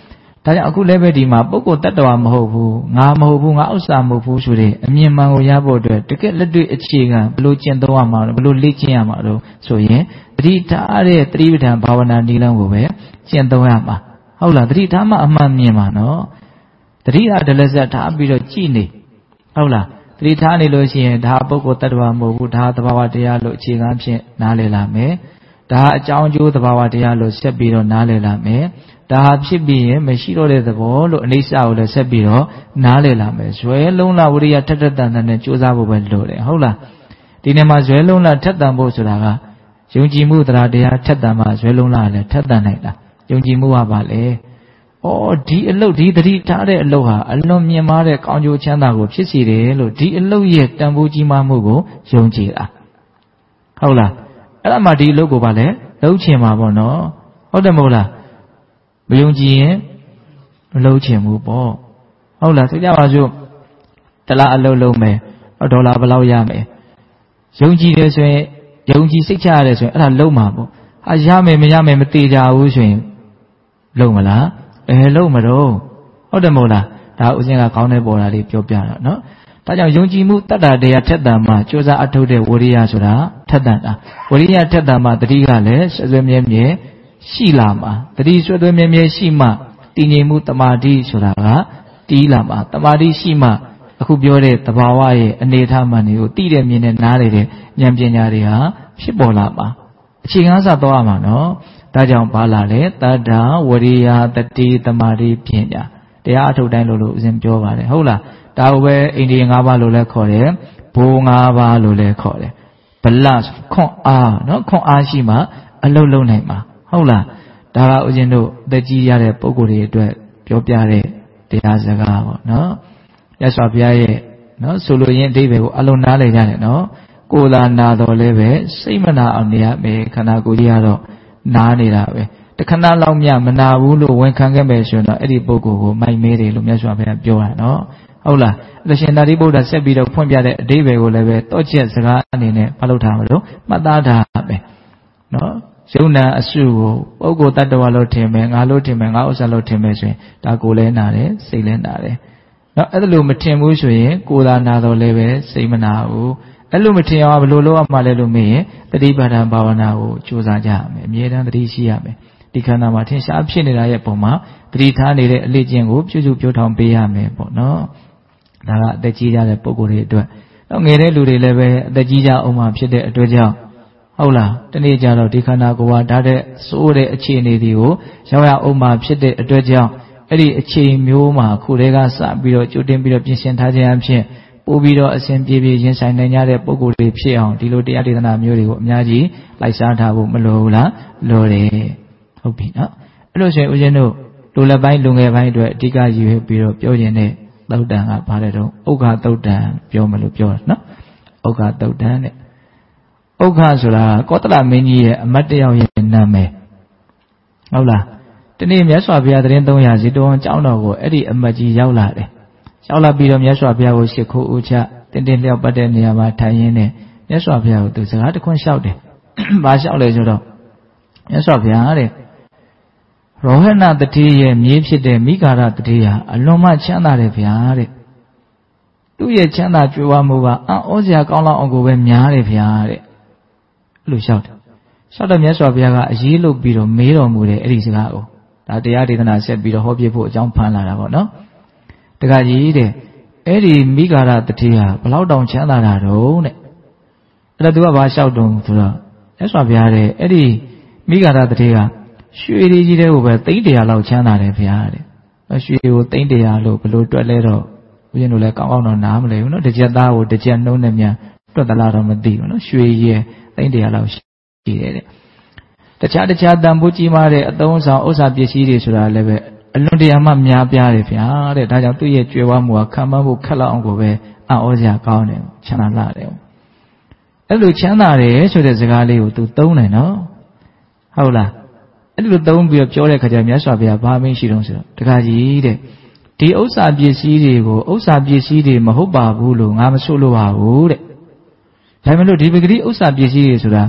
ဒါကြောင့်အခုလည်းပဲဒီမှာပုဂ္ဂိုလ်တ attva မဟုတ်ဘူးငါမဟုတ်ဘူးငါဥစ္စာမဟုတ်ဘူးဆိုတဲ့အမြင်မှန်ကိုရဖို့အတွက်တကယ်လက်တွေ့အခြေခံဘယ်လိုကျင့်သုံးရမှာလဲဘယ်လိုလေ့ကျင့်ရမှာလို့ဆိုရင်တတိထားတဲ့သတိပဋ္ဌာန်ဘာဝနာနည်းလမ်းကိုပဲကျင့်သုံးရမှာဟုတ်လားတတိထားမှအမှန်မြင်မှာနော်တတိအားဒလဆက်ထားပြီးတော့ကြည်နေဟုတ်လားတတိထားနေလို့ရှိရင်ဒါပုဂ္ဂိုလ်တ attva မဟုတ်ဘူးဒါသဘာဝတရားလို့အခြေခံဖြင့်နားလည်လာမယ်ဒါအကြောင်းကျိုးသဘာဝတရားလို့ဆက်ပြီးတော့နားလည်လာမယ်ဒါဖြစ်ပြီးရင်မရှိတော့တဲ့သဘောလို့အနိစ္စကိုလည်းဆက်ပြီးတော့နားလည်လာမယ်ဇွဲလုံးလာဝိရိယထက်ထက်တန်တန်နဲ့ကြိုးစားဖို့ပဲလိုတယ်ဟုတ်လားဒီနေ့မှာဇွဲလုံးလာထက်တန်ဖို့ဆိုတာကယုံကြည်မှုတရားထက်တန်မှဇွဲလုံးလာလည်းထက်တန်နိုင်လားယုံကြည်မှုကပါလေဩဒီအလုပ်ဒီတတိထားတဲ့အလုပ်ဟာအလွန်မြင့်မားတဲ့ကောင်းကျိုးချမ်းသာကိုဖြစ်စေတယ်လို့ဒီအလုပ်ရဲ့တန်ဖိုးကြီးမားမှုကိုယုံကြည်တာဟုတ်လားအဲ့ဒါမှဒီအလုပ်ကိုပါလေလုပ်ချင်မှာပေါ့နော်ဟုတ်တယ်မဟုတ်လားမယုံကြည်ရင်မလုပ်ချင်ဘူးပေါ့ဟုတ်လားသိကြပါစို့တလားအလုပ်လုပ်မယ်ဒေါ်လာဘယ်လောက်ရမယ်ယုံကြည်တယ်ဆိုရင်ယုံကြည်စိတ်ချရတယ်ဆိုရင်အဲ့ဒါလုပ်မှာပေါ့ဟာရမယ်မရမယ်မသိကြဘူးဆိုရင်လုပ်မလားလုပ်မတော့ဟုတ်တယ်မဟုတ်လားဒါဥစဉ်ကခေါင်းထဲပေါ်တာလေးပြောပြတာနော်ဒါကြောင့်ယုံကြည်မှုတတ္တတရားထက်တန်မှကြိုးစားအထုတ်တဲ့ဝိရိယဆိုတာထက်တန်တာဝိရိယထက်တန်မှတတိကလည်းဆွေဆွေမြဲမြဲရှိလာမှာတတိဆွေဆွေမြဲမြဲရှိမှတည်ငြိမ်မှုတမာတိဆိုတာကတီးလာမှာတမာတိရှိမှအခုပြောတဲ့သဘာဝရဲ့အနေအထားမှန်တွေကိုသိတဲ့မြင်တဲ့နားလေတဲ့ဉာဏ်ပညာတွေဟာဖြစ်ပေါ်လာမှာအခြေခံစတော့ရမှာနော်ဒါကြောင့်ဘာလာလဲတတ္တဝရိယတတိတမာတိပညာတရားအထုတ်တိုင်းလို့ဥစဉ်ပြောပါတယ်ဟုတ်လားဒါကိုပဲအိန္ဒိယ၅ပါးလို့လည်းခေါ်တယ်ဘိုး၅ပါးလို့လည်းခေါ်တယ်ဗလခွန်အားနော်ခွန်အားရှိမှအလုံးလုံးနိုင်မှာဟုတ်လားဒါကဥစဉ်တို့အသက်ကြီးရတဲ့ပုဂ္ဂိုလ်တွေအတွက်ပြောပြတဲ့တရားစကားပေါ့နော်ရသော်ဘုရားရဲ့နော်ဆိုလိုရင်းအဓိပ္ပာယ်ကိုအလုံးနားလည်ကြတယ်နော်ကိုယ်သာနာတော်လည်းပဲစိတ်မနာအောင်နေရမယ်ခန္ဓာကိုယ်ကြီးကတော့နားနေတာပဲတခဏလောက်မြမနာဘူးလို့ဝန်ခံခဲ့မယ်ဆိုရင်တော့အဲ့ဒီပုဂ္ဂိုလ်ကိုမိုက်မဲတယ်လို့မြတ်စွာဘုရားပြောတာနော်ဟုတ်လားအလရှင်သာရိပုတ္တရာဆက်ပြီးတော့ဖွင့်ပြတဲ့အဓိပ္ပာယ်ကိုလည်းပဲတောချက်စကားအနေနဲ့မလုပ်ထားမလို့မှတ်သားထားပဲနော်ယုံနာအစုကိုပုဂ္ဂိုလ်တ attva လို့ထင်မယ်ငါလို့ထင်မယ်ငါဥစ္စာလို့ထင်မယ်ဆိုရင်ဒါကိုယ်လည်းနာတယ်စိတ်လည်းနာတယ်နော်အဲ့ဒါလို့မထင်ဘူးဆိုရင်ကိုယ်သာနာတော့လည်းပဲစိတ်မနာဘူးအဲ့လိုမထင်အောင်ဘယ်လိုလုပ်ရမှာလဲလို့မေးရင်တတိပဋ္ဌာန်ဘာဝနာကိုကြိုးစားကြရမယ်အမြဲတမ်းတတိရှိရမယ်ဒီခန္ဓာမှာထင်ရှားဖြစ်နေတာရဲ့ပုံမှာတတိထားနေတဲ့အလေးကျင့်ကိုပြုစုပြောထောင်ပေးရမယ်ပေါ့နော်ဒါကအသက်ကြီးကြတဲ့ပုဂ္ဂိုလ်တွေအတွက်တော့ငယ်တဲ့လူတွေလည်းပဲအသက်ကြီးကြအောင်မှဖြစ်တဲ့အတွက်ကြောင့်ဟုတ်လားတနေ့ကျတော့ဒီခန္ဓာကိုယ်ကဓာတ်တဲ့စိုးတဲ့အခြေအနေတွေကိုရောက်ရအောင်မှဖြစ်တဲ့အတွက်ကြောင့်အဲ့ဒီအခြေမျိုးမှာခုတည်းကစပြီးတော့ကြိုတင်ပြီးတော့ပြင်ဆင်ထားခြင်းအဖြစ်ပို့ပြီးတော့အစဉ်ပြေပြေရင်ဆိုင်နိုင်ကြတဲ့ပုဂ္ဂိုလ်တွေဖြစ်အောင်ဒီလိုတရားဒေသနာမျိုးတွေကိုအများကြီးလိုက်စားထားဖို့မလိုဘူးလားလိုတယ်ဟုတ်ပြီနော်အဲ့လိုဆိုရင်ဦးဇင်းတို့လူလက်ပိုင်းလူငယ်ပိုင်းအတွက်အဓိကရည်ရွယ်ပြီးတော့ပြောခြင်းနဲ့သုတ်တန်ကဘာလဲတော့ဥက္ခသုတ်တန်ပြောမလို့ပြောတာနော်ဥက္ခသုတ်တန်တဲ့ဥက္ခဆိုတာကောသလမင်းကြီးရဲ့အမတ်တယောက်ရဲ့နာမည်ဟုတ်လားဒီနေ့မြတ်စွာဘုရားသတင်း300ဇီတော်ကျောင်းတော်ကိုအဲ့ဒီအမတ်ကြီးရောက်လာတယ်ရောက်လာပြီးတော့မြတ်စွာဘုရားကိုရှ िख ိုးဥချတင်းတင်းလျောက်ပတ်တဲ့နေရာမှာထိုင်ရင်းနဲ့မြတ်စွာဘုရားကိုသူစကားတခွန်းလျှောက်တယ်ဘာလျှောက်လဲဆိုတော့မြတ်စွာဘုရားတဲ့ရောဟဏတတိရဲ့မြေးဖြစ်တဲ့မိဂါရတတိဟာအလွန်မှချမ်းသာတယ်ဗျာတဲ့သူ့ရဲ့ချမ်းသာကြွယ်ဝမှုကအံ့ဩစရာကောင်းလောက်အောင်ကိုပဲများတယ်ဗျာတဲ့အဲ့လိုလျှောက်တယ်လျှောက်တော့မြတ်စွာဘုရားကအရေးလုပ်ပြီးတော့မေးတော်မူတယ်အဲ့ဒီစကားကိုဒါတရားဒေသနာဆက်ပြီးတော့ဟောပြဖို့အကြောင်းဖန်လာတာပေါ့နော်တခါကြီးတဲ့အဲ့ဒီမိဂါရတတိဟာဘလောက်တောင်ချမ်းသာတာတော့တဲ့အဲ့တော့သူကဘာလျှောက်တုံးဆိုတော့မြတ်စွာဘုရားတဲ့အဲ့ဒီမိဂါရတတိကရွှေတွေကြီးတဲ့ကိုပဲ300လောက်ချမ်းသာတယ်ဗျာတဲ့ရွှေကို300လို့ဘယ်လိုတွက်လဲတော့ဦးဇင်းတို့လည်းကောင်းကောင်းတော့နားမလဲဘူးနော်တစ်ချက်သားကိုတစ်ချက်နှုံးနဲ့မြန်တွက်သလားတော့မသိဘူးနော်ရွှေရဲ့300လောက်ရှိတယ်တဲ့တခြားတန်ဖိုးကြီးမားတဲ့အသုံးဆောင်ဥစ္စာပစ္စည်းတွေဆိုတာလည်းပဲအလွန်တရာမှများပြားတယ်ဗျာတဲ့ဒါကြောင့်သူ့ရဲ့ကြွယ်ဝမှုကခံမဖို့ခက်လောက်အောင်ကိုပဲအံ့ဩစရာကောင်းတယ်ချမ်းသာလာတယ်အဲ့လိုချမ်းသာတယ်ဆိုတဲ့စကားလေးကိုသူသုံးတယ်နော်ဟုတ်လားအဲ့လိုသုံးပြီးတော့ပြောတဲ့ခါကျမြတ်စွာဘုရားဘာမင်းရှိတုံးဆိုတော့တခါကြီးတဲ့ဒီဥစ္စာပစ္စည်းတွေကိုဥစ္စာပစ္စည်းတွေမဟုတ်ပါဘူးလို့ငါမဆိုလို့ပါဘူးတဲ့ဒါပေမဲ့လို့ဒီပဂတိဥစ္စာပစ္စည်းတွေဆိုတာ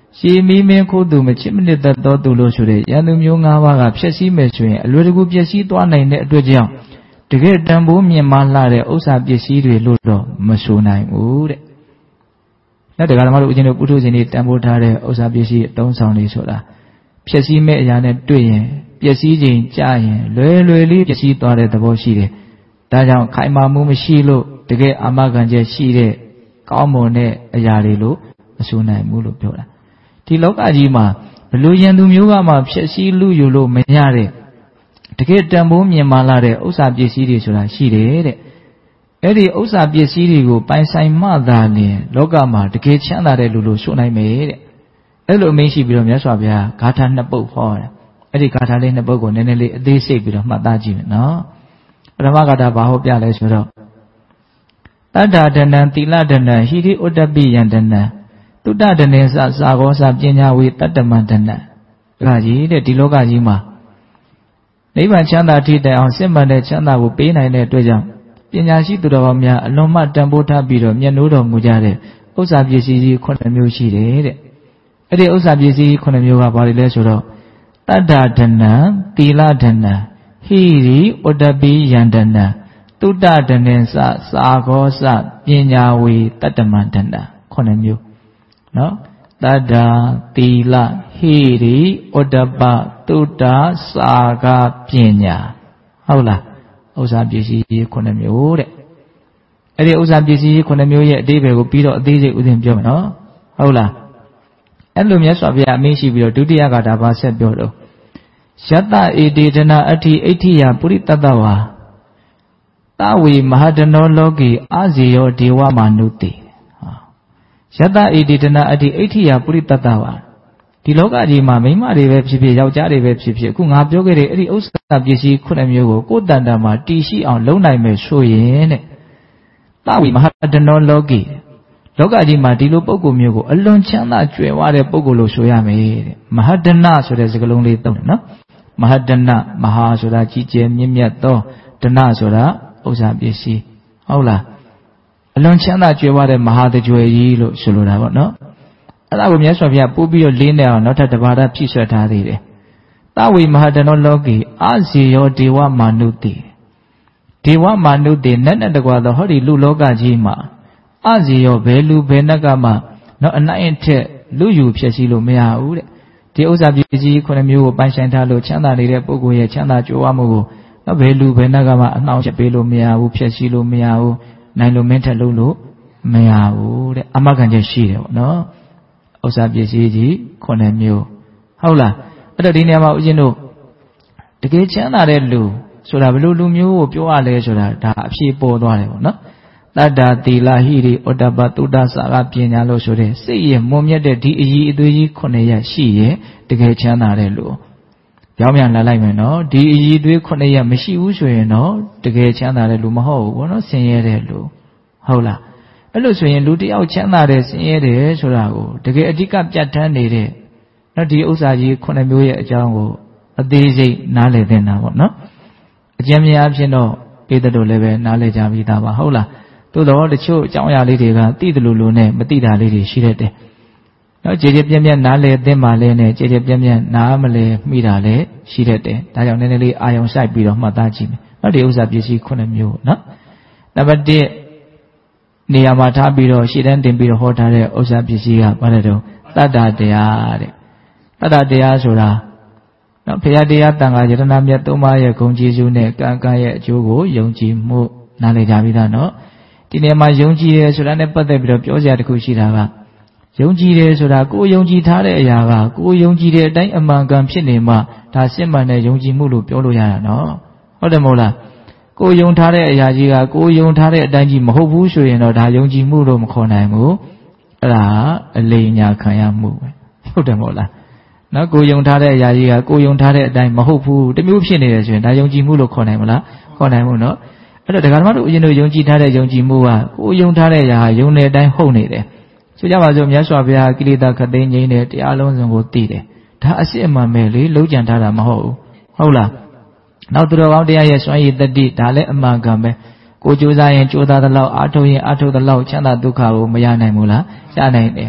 ရှည်မီးမင်းခိုးသူမချစ်မနစ်သက်သောသူလို့ဆိုတဲ့ရန်သူမျိုး၅ပါးကဖြည့်ဆည်းမယ်ဆိုရင်အလွယ်တကူပျက်စီးသွားနိုင်တဲ့အတွက်ကြောင့်တကယ်တန်ဖိုးမြင့်မားလှတဲ့ဥစ္စာပစ္စည်းတွေလို့တော့မဆိုနိုင်ဘူးတဲ့။နောက်တရားဓမ္မတို့ဦးဇင်းတို့ပုထုဇဉ်တွေတန်ဖိုးထားတဲ့ဥစ္စာပစ္စည်းအသုံးဆောင်တွေဆိုတာဖြည့်ဆည်းမဲ့အရာနဲ့တွေ့ရင်ပျက်စီးခြင်းကြရင်လွယ်လွယ်လေးပျက်စီးသွားတဲ့သဘောရှိတယ်။ဒါကြောင့်ခိုင်မာမှုမရှိလို့တကယ်အာမခံချက်ရှိတဲ့ကောင်းမွန်တဲ့အရာတွေလို့မဆိုနိုင်ဘူးလို့ပြောတာ။ဒီလောကကြီးမှာဘလို့ရန်သူမျိုးကမှဖြည့်ဆည်းလူယူလို့မရတဲ့တကယ်တန်ဖိုးမြင်မာလာတဲ့ဥစ္စာပစ္စည်းတွေဆိုတာရှိတယ်တဲ့။အဲ့ဒီဥစ္စာပစ္စည်းတွေကိုပိုင်ဆိုင်မှသာလျှင်လောကမှာတကယ်ချမ်းသာတဲ့လူလို့ဆိုနိုင်မယ်တဲ့။အဲ့လိုအမိန့်ရှိပြီးတော့မြတ်စွာဘုရားဂါထာနှစ်ပုဒ်ဟောတယ်။အဲ့ဒီဂါထာလေးနှစ်ပုဒ်ကိုနည်းနည်းလေးအသေးစိတ်ပြီးတော့မှတ်သားကြည့်မယ်နော်။ပထမဂါထာဘာဟောပြလဲဆိုတော့တတ္ထာဒနံသီလဒနံဟိရိဥတ္တပိယံဒနံတုတ္တဒနေသစာဂောသပညာဝေတတ္တမန္တနံဒါကြီးတဲ့ဒီလောကကြီးမှာနိဗ္ဗာန်ချမ်းသာထိတိုင်အောင်စစ်မှန်တဲ့ချမ်းသာကိုပေးနိုင်တဲ့အတွက်ကြောင့်ပညာရှိသူတော်ကောင်းများအလွန်မှတန်ဖိုးထားပြီးတော့မျက်နှိုးတော်မူကြတဲ့ဥစ္စာပစ္စည်းကြီး9မျိုးရှိတယ်တဲ့အဲ့ဒီဥစ္စာပစ္စည်း9မျိုးကဘာတွေလဲဆိုတော့တတ္ထာဒနံသီလဒနံဟိရိဥတ္တပိယံဒနံတုတ္တဒနေသစာဂောသပညာဝေတတ္တမန္တနံ9မျိုးနော်တတ္ထာသီလဟိရိဥတ္တပတုတ္တစာဂပညာဟုတ်လားဥစ္စာပစ္စည်း9မျိုးတဲ့အဲ့ဒီဥစ္စာပစ္စည်း9မျိုးရဲ့အဓိပ္ပာယ်ကိုပြီးတော့အသေးစိတ်ဥစဉ်ပြောမယ်နော်ဟုတ်လားအဲ့လိုမြတ်စွာဘုရားအမိန့်ရှိပြီးတော့ဒုတိယကဒါပါဆက်ပြောတော့ယတဧတေဒနာအဋ္ဌိအဋ္ဌိယပုရိတတ္တဝါတဝေမဟာဒနောလောကေအာဇေယောဒေဝမာနုတေယတဧတေဒနာအဋ္ဌိအဋ္ဌိယပုရိတတ္တဝါဒီလောကကြီးမှာမိန်းမတွေပဲဖြစ်ဖြစ်ယောက်ျားတွေပဲဖြစ်ဖြစ်အခုငါပြောခဲ့တဲ့အဲ့ဒီဥစ္စာပစ္စည်း9မျိုးကိုကိုယ်တန်တန်မှာတည်ရှိအောင်လုပ်နိုင်မယ်ဆိုရင်တဲ့တဝေမဟာဒနောလောကေလောကကြီးမှာဒီလိုပုဂ္ဂိုလ်မျိုးကိုအလွန်ချမ်းသာကြွယ်ဝတဲ့ပုဂ္ဂိုလ်လို့ဆိုရမယ်တဲ့မဟာဒနဆိုတဲ့စကားလုံးလေးသုံးတယ်နော်မဟာဒနမဟာဆိုတာကြီးကျယ်မြင့်မြတ်သောဒနဆိုတာဥစ္စာပစ္စည်းဟုတ်လားအလွန်ချမ်းသာကြွယ်ဝတဲ့မဟာတကြွယ်ကြီးလို့ဆိုလိုတာပေါ့နော်အဲ့ဒါကိုမြတ်စွာဘုရားပို့ပြီးတော့လေးနဲ့အောင်နောက်ထပ်တစ်ပါးဖြည့်ဆွတ်ထားသေးတယ်တဝေမဟာဒနောလောကေအာဇေယောဒေဝမာနုတေဒေဝမာနုတေနတ်နဲ့တကွာသောဟောဒီလူလောကကြီးမှာအာဇေယောဘယ်လူဘယ်နတ်ကမှတော့အနိုင်အထက်လူယူဖြစ်စီလို့မရဘူးတဲ့ဒီဥစ္စာပစ္စည်း9မျိုးကိုပိုင်ဆိုင်ထားလို့ချမ်းသာနေတဲ့ပုဂ္ဂိုလ်ရဲ့ချမ်းသာကြွယ်ဝမှုကိုတော့ဘယ်လူဘယ်နတ်ကမှအနှောင့်အယှက်ပေးလို့မရဘူးဖြစ်စီလို့မရဘူးနိုင်လို့မင်းထက်လို့မရဘူးတဲ့အမခံချက်ရှိတယ်ပေါ့နော်ဥစ္စာပစ္စည်းကြီး9မျိုးဟုတ်လားအဲ့တော့ဒီနေရာမှာဦးဇင်းတို့တကယ်ချမ်းသာတဲ့လူဆိုတာဘယ်လိုလူမျိုးကိုပြောရလဲဆိုတာဒါအဖြေပေါ်သွားတယ်ပေါ့နော်တတ္တာသီလဟိရိဩတ္တပတုတ္တစာဂပညာလို့ဆိုတဲ့စိတ်ရမွန်မြတ်တဲ့ဒီအည်အသွေးကြီး9ရပ်ရှိရဲ့တကယ်ချမ်းသာတဲ့လူပြောင်းပြန်လာလိုက်မယ်နော်ဒီအည်အသွေး9ရပ်မရှိဘူးဆိုရင်တော့တကယ်ချမ်းသာတဲ့လူမဟုတ်ဘူးဘောနော်ဆင်းရဲတဲ့လူဟုတ်လားအဲ့လိုဆိုရင်လူတယောက်ချမ်းသာတဲ့ဆင်းရဲတယ်ဆိုတာကိုတကယ်အဓိကပြတ်ထန်းနေတဲ့နော်ဒီဥစ္စာကြီး9မျိုးရဲ့အကြောင်းကိုအသေးစိတ်နားလည်သင့်တာပေါ့နော်အကျဉ်းများအဖြစ်တော့ပိဿတို့လည်းပဲနားလည်ကြပြီးသားပါဟုတ်လားသို့တော့တချို့အကြောင်းအရာလေးတွေကသိတယ်လို့နဲ့မသိတာလေးတွေရှိတတ်တယ်။နော်ကြည်ကြည်ပြန့်ပြန့်နားလဲသိမှလဲနဲ့ကြည်ကြည်ပြန့်ပြန့်နားမလဲမိတာလည်းရှိတတ်တယ်။ဒါကြောင့်နည်းနည်းလေးအာယုံစိုက်ပြီးတော့မှတ်သားကြည့်မယ်။နော်ဒီဥစ္စာပစ္စည်း9မျိုးနော်။နံပါတ်1နေရာမှာထားပြီးတော့ရှေ့တန်းတင်ပြီးတော့ဟောထားတဲ့ဥစ္စာပစ္စည်းကဘာလဲတော့တတ္တတရားတဲ့။တတ္တတရားဆိုတာနော်ဘုရားတရားတန်ခါယတနာမြတ်သုံးပါးရဲ့ဂုဏ်ကျေးဇူးနဲ့ကံကံရဲ့အကျိုးကိုယုံကြည်မှုနားလည်ကြပြီးသားနော်။ဒီနေရာမှာယုံကြည်တယ်ဆိုတာနဲ့ပတ်သက်ပြီးတော့ပြောစရာတခုရှိတာကယုံကြည်တယ်ဆိုတာကိုယ်ယုံကြည်ထားတဲ့အရာကကိုယ်ယုံကြည်တဲ့အတိုင်းအမှန်ကန်ဖြစ်နေမှဒါစစ်မှန်တဲ့ယုံကြည်မှုလို့ပြောလို့ရတာနော်ဟုတ်တယ်မဟုတ်လားကိုယ်ယုံထားတဲ့အရာကြီးကကိုယ်ယုံထားတဲ့အတိုင်းကြီးမဟုတ်ဘူးဆိုရင်တော့ဒါယုံကြည်မှုလို့မခေါ်နိုင်ဘူးအဲ့ဒါအလိမ်ညာခံရမှုပဲဟုတ်တယ်မဟုတ်လားနော်ကိုယ်ယုံထားတဲ့အရာကြီးကကိုယ်ယုံထားတဲ့အတိုင်းမဟုတ်ဘူးတမျိုးဖြစ်နေတယ်ဆိုရင်ဒါယုံကြည်မှုလို့ခေါ်နိုင်မလားခေါ်နိုင်မှုနော်အဲ့တော့ဒကာဓမ္မတို့ဦးဇင်းတို့ယုံကြည်ထားတဲ့ယုံကြည်မှုကကိုယ်ယုံထားတဲ့အရာဟာယုံတဲ့အတိုင်းဟုတ်နေတယ်ဆိုကြပါစို့မြတ်စွာဘုရားကိလေသာခတ်သိမ်းငြိမ်းတဲ့တရားလုံးစုံကိုသိတယ်ဒါအစစ်အမှန်ပဲလေလုံးကြံထားတာမဟုတ်ဘူးဟုတ်လားနောက်သူတော်ကောင်းတရားရဲ့စွမ်းရည်တတိဒါလည်းအမှန်ကန်ပဲကိုကြိုးစားရင်ကြိုးစားသလောက်အားထုတ်ရင်အားထုတ်သလောက်ချမ်းသာဒုက္ခကိုမရနိုင်ဘူးလားရနိုင်တယ်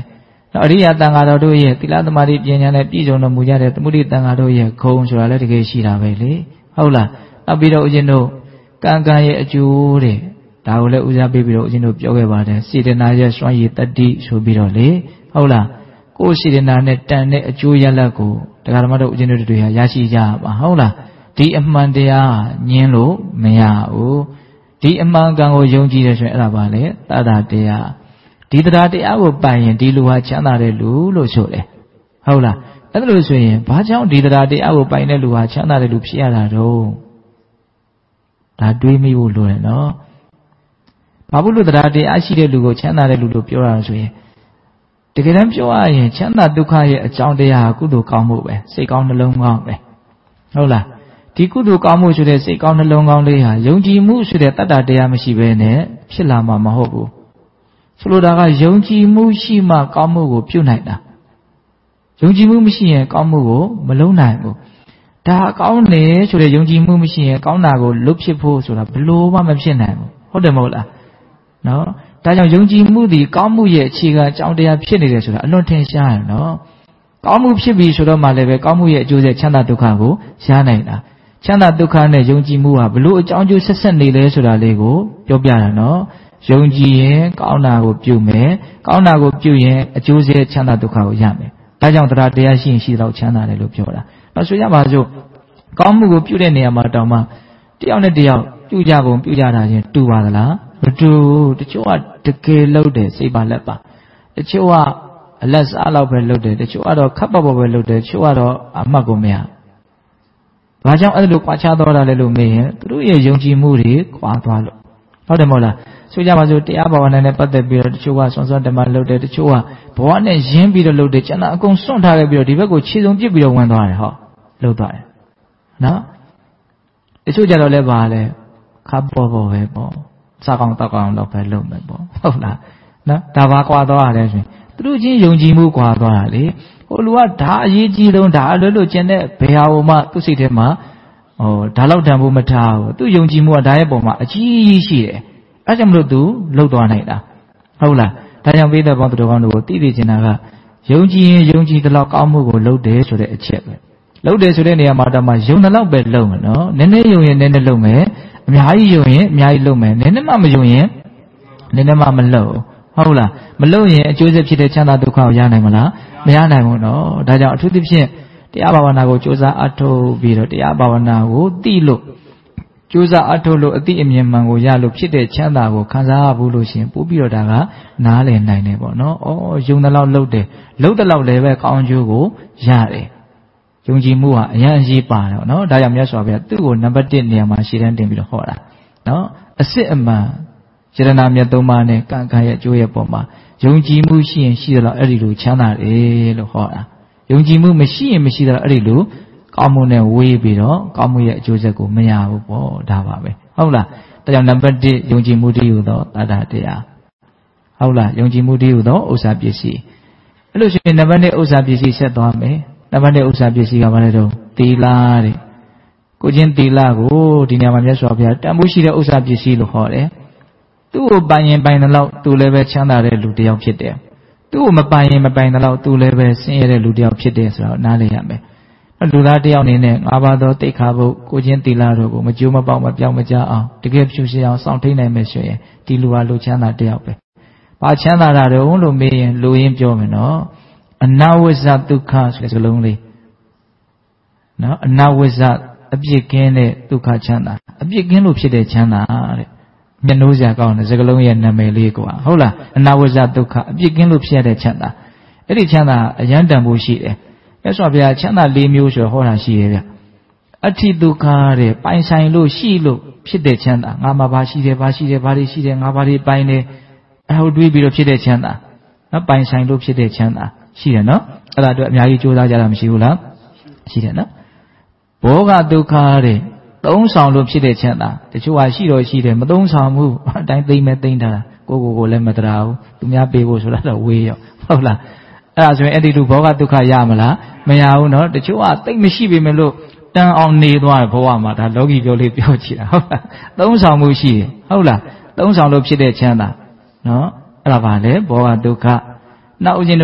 အရိယတန်ဃာတော်တို့ရဲ့သီလသမာဓိပညာနဲ့ပြည့်စုံတော်မူကြတဲ့သမုဒိတန်ဃာတို့ရဲ့ဂုဏ်ဆိုတာလည်းတကယ်ရှိတာပဲလေဟုတ်လားနောက်ပြီးတော့ဦးဇင်းတို့ကံရဲ့အကျိုးတဲ့ဒါကိုလည်းဦးစားပေးပြီးတော့ဦးဇင်းတို့ပြောခဲ့ပါတယ်စေတနာရဲ့စွမ်းရည်တတ္တိဆိုပြီးတော့လေဟုတ်လားကိုယ်စေတနာနဲ့တန်တဲ့အကျိုးရလဒ်ကိုတရားဓမ္မတို့ဦးဇင်းတို့တွေရရှိကြပါဟုတ်လားဒီအမှန်တရားညင်းလို့မရဘူးဒီအမှန်ကန်ကိုယုံကြည်တယ်ဆိုရင်အဲ့ဒါပါလေတတ္တတရားဒီတရားတရားကိုပိုင်ရင်ဒီလူဟာချမ်းသာတဲ့လူလို့ဆိုတယ်ဟုတ်လားအဲ့ဒါလို့ဆိုရင်ဘာကြောင့်ဒီတရားတရားကိုပိုင်တဲ့လူဟာချမ်းသာတဲ့လူဖြစ်ရတာတော့ဒါတွေးမိဖို့လိုတယ်နော်ဘာဖြစ်လို့တရားတရားရှိတဲ့လူကိုချမ်းသာတဲ့လူလို့ပြောရအောင်ဆိုရင်တကယ်တမ်းပြောရရင်ချမ်းသာဒုက္ခရဲ့အကြောင်းတရားဟာကုသိုလ်ကောင်းမှုပဲစိတ်ကောင်းနှလုံးကောင်းပဲဟုတ်လားဒီကုသိုလ်ကောင်းမှုဆိုတဲ့စိတ်ကောင်းနှလုံးကောင်းလေးဟာယုံကြည်မှုဆိုတဲ့တတ္တတရားမရှိဘဲနဲ့ဖြစ်လာမှာမဟုတ်ဘူးဆိုလိုတာကယုံကြည်မှုရှိမှကောင်းမှုကိုပြုနိုင်တာယုံကြည်မှုမရှိရင်ကောင်းမှုကိုမလုပ်နိုင်ဘူးဒါကောင်းတယ်ဆိုတဲ့ယုံကြည်မှုမရှိရင်ကောင်းတာကိုလုပ်ဖြစ်ဖို့ဆိုတာဘလို့မှမဖြစ်နိုင်ဘူးဟုတ်တယ်မဟုတ်လားနော်ဒါကြောင့်ယုံကြည်မှုဒီကောင်းမှုရဲ့အခြေခံအကြောင်းတရားဖြစ်နေတယ်ဆိုတာအလွန်ထင်ရှားတယ်နော်ကောင်းမှုဖြစ်ပြီဆိုတော့မှလည်းပဲကောင်းမှုရဲ့အကျိုးဆက်ချမ်းသာဒုက္ခကိုရနိုင်တာချမ်းသာဒုက္ခနဲ့ယုံကြည်မှုဟာဘလို့အကြောင်းကျိုးဆက်ဆက်နေလဲဆိုတာလေးကိုပြောပြတာနော်ယုံကြည်ရင်ကောင်းတာကိုပြုမယ်ကောင်းတာကိုပြုရင်အကျိုးဆက်ချမ်းသာဒုက္ခကိုရမယ်ဒါကြောင့်တရားတရားရှိရင်ရှိတော့ချမ်းသာတယ်လို့ပြောတာနောက်ဆိုရပါစို့ကောင်းမှုကိုပြုတဲ့နေရာမှာတောင်မှတယောက်နဲ့တယောက်ပြုကြပုံပြုကြတာချင်းတူပါသလားမတူတချို့ကတကယ်လုပ်တယ်စိတ်ပါလက်ပါတချို့ကအလက်စားလောက်ပဲလုပ်တယ်တချို့ကတော့ခပ်ပေါ်ပေါ်ပဲလုပ်တယ်တချို့ကတော့အမှတ်ကိုမရဘာကြောင့်အဲ့လိုကွာခြားသွားတာလဲလို့မေးရင်သူတို့ရဲ့ယုံကြည်မှုတွေကွာသွားလို့ဟုတ်တယ်မဟုတ်လားဆိုကြပါစို့တရားဘာဝနာနဲ့ပတ်သက်ပြီးတော့တချို့ကစွန့်စွန့်တမလုပ်တယ်တချို့ကဘဝနဲ့ရင်းပြီးတော့လုပ်တယ်ကျန်တာအကုန်စွန့်ထားခဲ့ပြီးတော့ဒီဘက်ကိုခြေစုံပစ်ပြီးတော့ဝင်သွားတယ်ဟောလုပ်သွားတယ်နော်တချို့ကြတော့လည်းပါလဲခပ်ပေါ်ပေါ်ပဲပေါ့စားကောင်းတောက်ကောင်းတော့ပဲလုပ်မယ်ပေါ့ဟုတ်လားနော်ဒါပါကွာသွားရတယ်ဆိုရင်သူတို့ချင်းယုံကြည်မှုကွာသွားတာလေဟိုလူကဒါအရေးကြီးဆုံးဒါလွတ်လွတ်ကျင်တဲ့ဘယ်ဟာမှသူ့စိတ်ထဲမှာဒါလောက်တန်ဖို့မထားဘူးသူယုံကြည်မှုကဒါရဲ့ပုံမှာအကြီးကြီးရှိတယ်အဲကြောင့်မလို့သူလှုပ်သွားနိုင်တာဟုတ်လားဒါကြောင့်ပေးတဲ့ပေါင်းသူတော်ကောင်းတို့ကိုသိသိချင်တာကယုံကြည်ရင်ယုံကြည်တဲ့လောက်ကောင်းမှုကိုလုပ်တယ်ဆိုတဲ့အချက်ပဲလုပ်တယ်ဆိုတဲ့နေရာမှာတော့မှယုံတဲ့လောက်ပဲလုပ်မယ်နော်နည်းနည်းယုံရင်နည်းနည်းလုပ်မယ်အများကြီးယုံရင်အများကြီးလုပ်မယ်နည်းနည်းမှမယုံရင်နည်းနည်းမှမလုပ်ဟုတ်လားမလုပ်ရင်အကျိုးဆက်ဖြစ်တဲ့ချမ်းသာဒုက္ခကိုရနိုင်မလားမရနိုင်ဘူးနော်ဒါကြောင့်အထူးသဖြင့်တရားဘာဝနာကိုကြိုးစားအထောက်ပြီးတော့တရားဘာဝနာကိုသိလို့ကြိုးစားအထောက်လို့အသိအမြင်မှန်ကိုရလို့ဖြစ်တဲ့ချမ်းသာကိုခံစားရဘူးလို့ရှင်ပို့ပြီးတော့ဒါကနားလည်နိုင်တယ်ပေါ့နော်ယုံတဲ့လောက်လုပ်တယ်လုပ်တဲ့လောက်လည်းပဲကောင်းကျိုးကိုရတယ်ယုံကြည်မှုဟာအရင်အရေးပါတယ်နော်ဒါကြောင့်မြတ်စွာဘုရားသူ့ကိုနံပါတ်1နေရာမှာရှေ့တန်းတင်ပြီးတော့ဟောတာနော်အစစ်အမှန်ယရဏမြတ်သုံးပါးနဲ့ကံရဲ့အကျိုးရဲ့ပုံမှာယုံကြည်မှုရှိရင်ရှိသလားအဲ့ဒီလိုချမ်းသာတယ်လို့ဟောတာယုံကြည်မှုမရှိရင်မရှိသလားအဲ့ဒီလိုကောင်းမှုနဲ့ဝေးပြီးတော့ကောင်းမှုရဲ့အကျိုးဆက်ကိုမရဘူးပေါ့ဒါပါပဲဟုတ်လားဒါကြောင့်နံပါတ်1ယုံကြည်မှုတည်းဟူသောတတ္တတရားဟုတ်လားယုံကြည်မှုတည်းဟူသောဥစ္စာပစ္စည်းအဲ့လိုဆိုရင်နံပါတ်2ဥစ္စာပစ္စည်းဆက်သွားမယ်နံပါတ်1ဥစ္စာပစ္စည်းကဘာလဲတော့သီလတဲ့ကိုချင်းသီလကိုဒီနေရာမှာမြတ်စွာဘုရားတန်ဖိုးရှိတဲ့ဥစ္စာပစ္စည်းလို့ဟောတယ်သူ့ကိုပိုင်ရင်ပိုင်တဲ့လောက်သူလည်းပဲချမ်းသာတဲ့လူတစ်ယောက်ဖြစ်တယ်သူ့ကိုမပိုင်ရင်မပိုင်တဲ့လောက်သူလည်းပဲဆင်းရဲတဲ့လူတစ်ယောက်ဖြစ်တယ်ဆိုတော့နားလည်ရမယ်လူသားတစ်ယောက်အနေနဲ့၅ပါးသောတိတ်ခါဖို့ကိုချင်းသီလတို့ကိုမကြိုးမပေါက်မပြောင်းမကြအောင်တကယ်ဖြူစင်အောင်စောင့်ထိန်နိုင်မယ်ဆိုရင်ဒီလူဟာလူချမ်းသာတစ်ယောက်ပဲဘာချမ်းသာတာတုံးလို့မေးရင်လူရင်းပြောမယ်နော်အနဝိဇ္ဇဒုက္ခဆိုတဲ့စကားလုံးလေးနော်အနဝိဇ္ဇအပြစ်ကင်းတဲ့ဒုက္ခချမ်းသာအပြစ်ကင်းလို့ဖြစ်တဲ့ချမ်းသာတဲ့မျက်နှိုးစရာကောင်းတဲ့စကားလုံးရဲ့နာမည်လေးကွာဟုတ်လားအနဝိဇ္ဇဒုက္ခအပြစ်ကင်းလို့ဖြစ်တဲ့ချမ်းသာအဲ့ဒီချမ်းသာအယံတန်ဖို့ရှိတယ်မြတ်စွာဘုရားချမ်းသာ၄မျိုးဆိုဟောတာရှိရဲ့ဗျအဋ္ဌိဒုက္ခတဲ့ပိုင်ဆိုင်လို့ရှိလို့ဖြစ်တဲ့ချမ်းသာငါမှာဘာရှိတယ်ဘာရှိတယ်ဘာတွေရှိတယ်ငါဘာတွေပိုင်တယ်အဟုတ်တွေးပြီးတော့ဖြစ်တဲ့ချမ်းသာနော်ပိုင်ဆိုင်လို့ဖြစ်တဲ့ချမ်းသာရှိတယ်နော်အဲ့ဒါအတွက်အများကြီးကြိုးစားကြတာမရှိဘူးလားရှိတယ်နော်ဘောဂဒုက္ခတဲ့သုံးဆောင်လို့ဖြစ်တဲ့ချမ်းသာတချို့ဟာရှိတော့ရှိတယ်မသုံးဆောင်ဘူးအတိုင်းသိမ့်မဲ့သိမ့်ထားတာကိုလည်းမတရားဘူးသူများပေးဖို့ဆိုတာတော့ဝေးရောဟုတ်လားအဲ့ဒါဆိုရင်အဲ့ဒီလူဘောဂဒုက္ခရမလားမရဘူးနော်တချို့ကသိမ့်မရှိပေမဲ့လို့တန်အောင်နေသွားဘဝမှာဒါလောကီပြောလေးပြောချင်တာဟုတ်လားသုံးဆောင်မှုရှိတယ်ဟုတ်လားသုံးဆောင်လို့ဖြစ်တဲ့ချမ်းသာနော်အဲ့ဒါပါလေဘောဂဒုက္ခနောက်ဦးဇင်းတို့ထ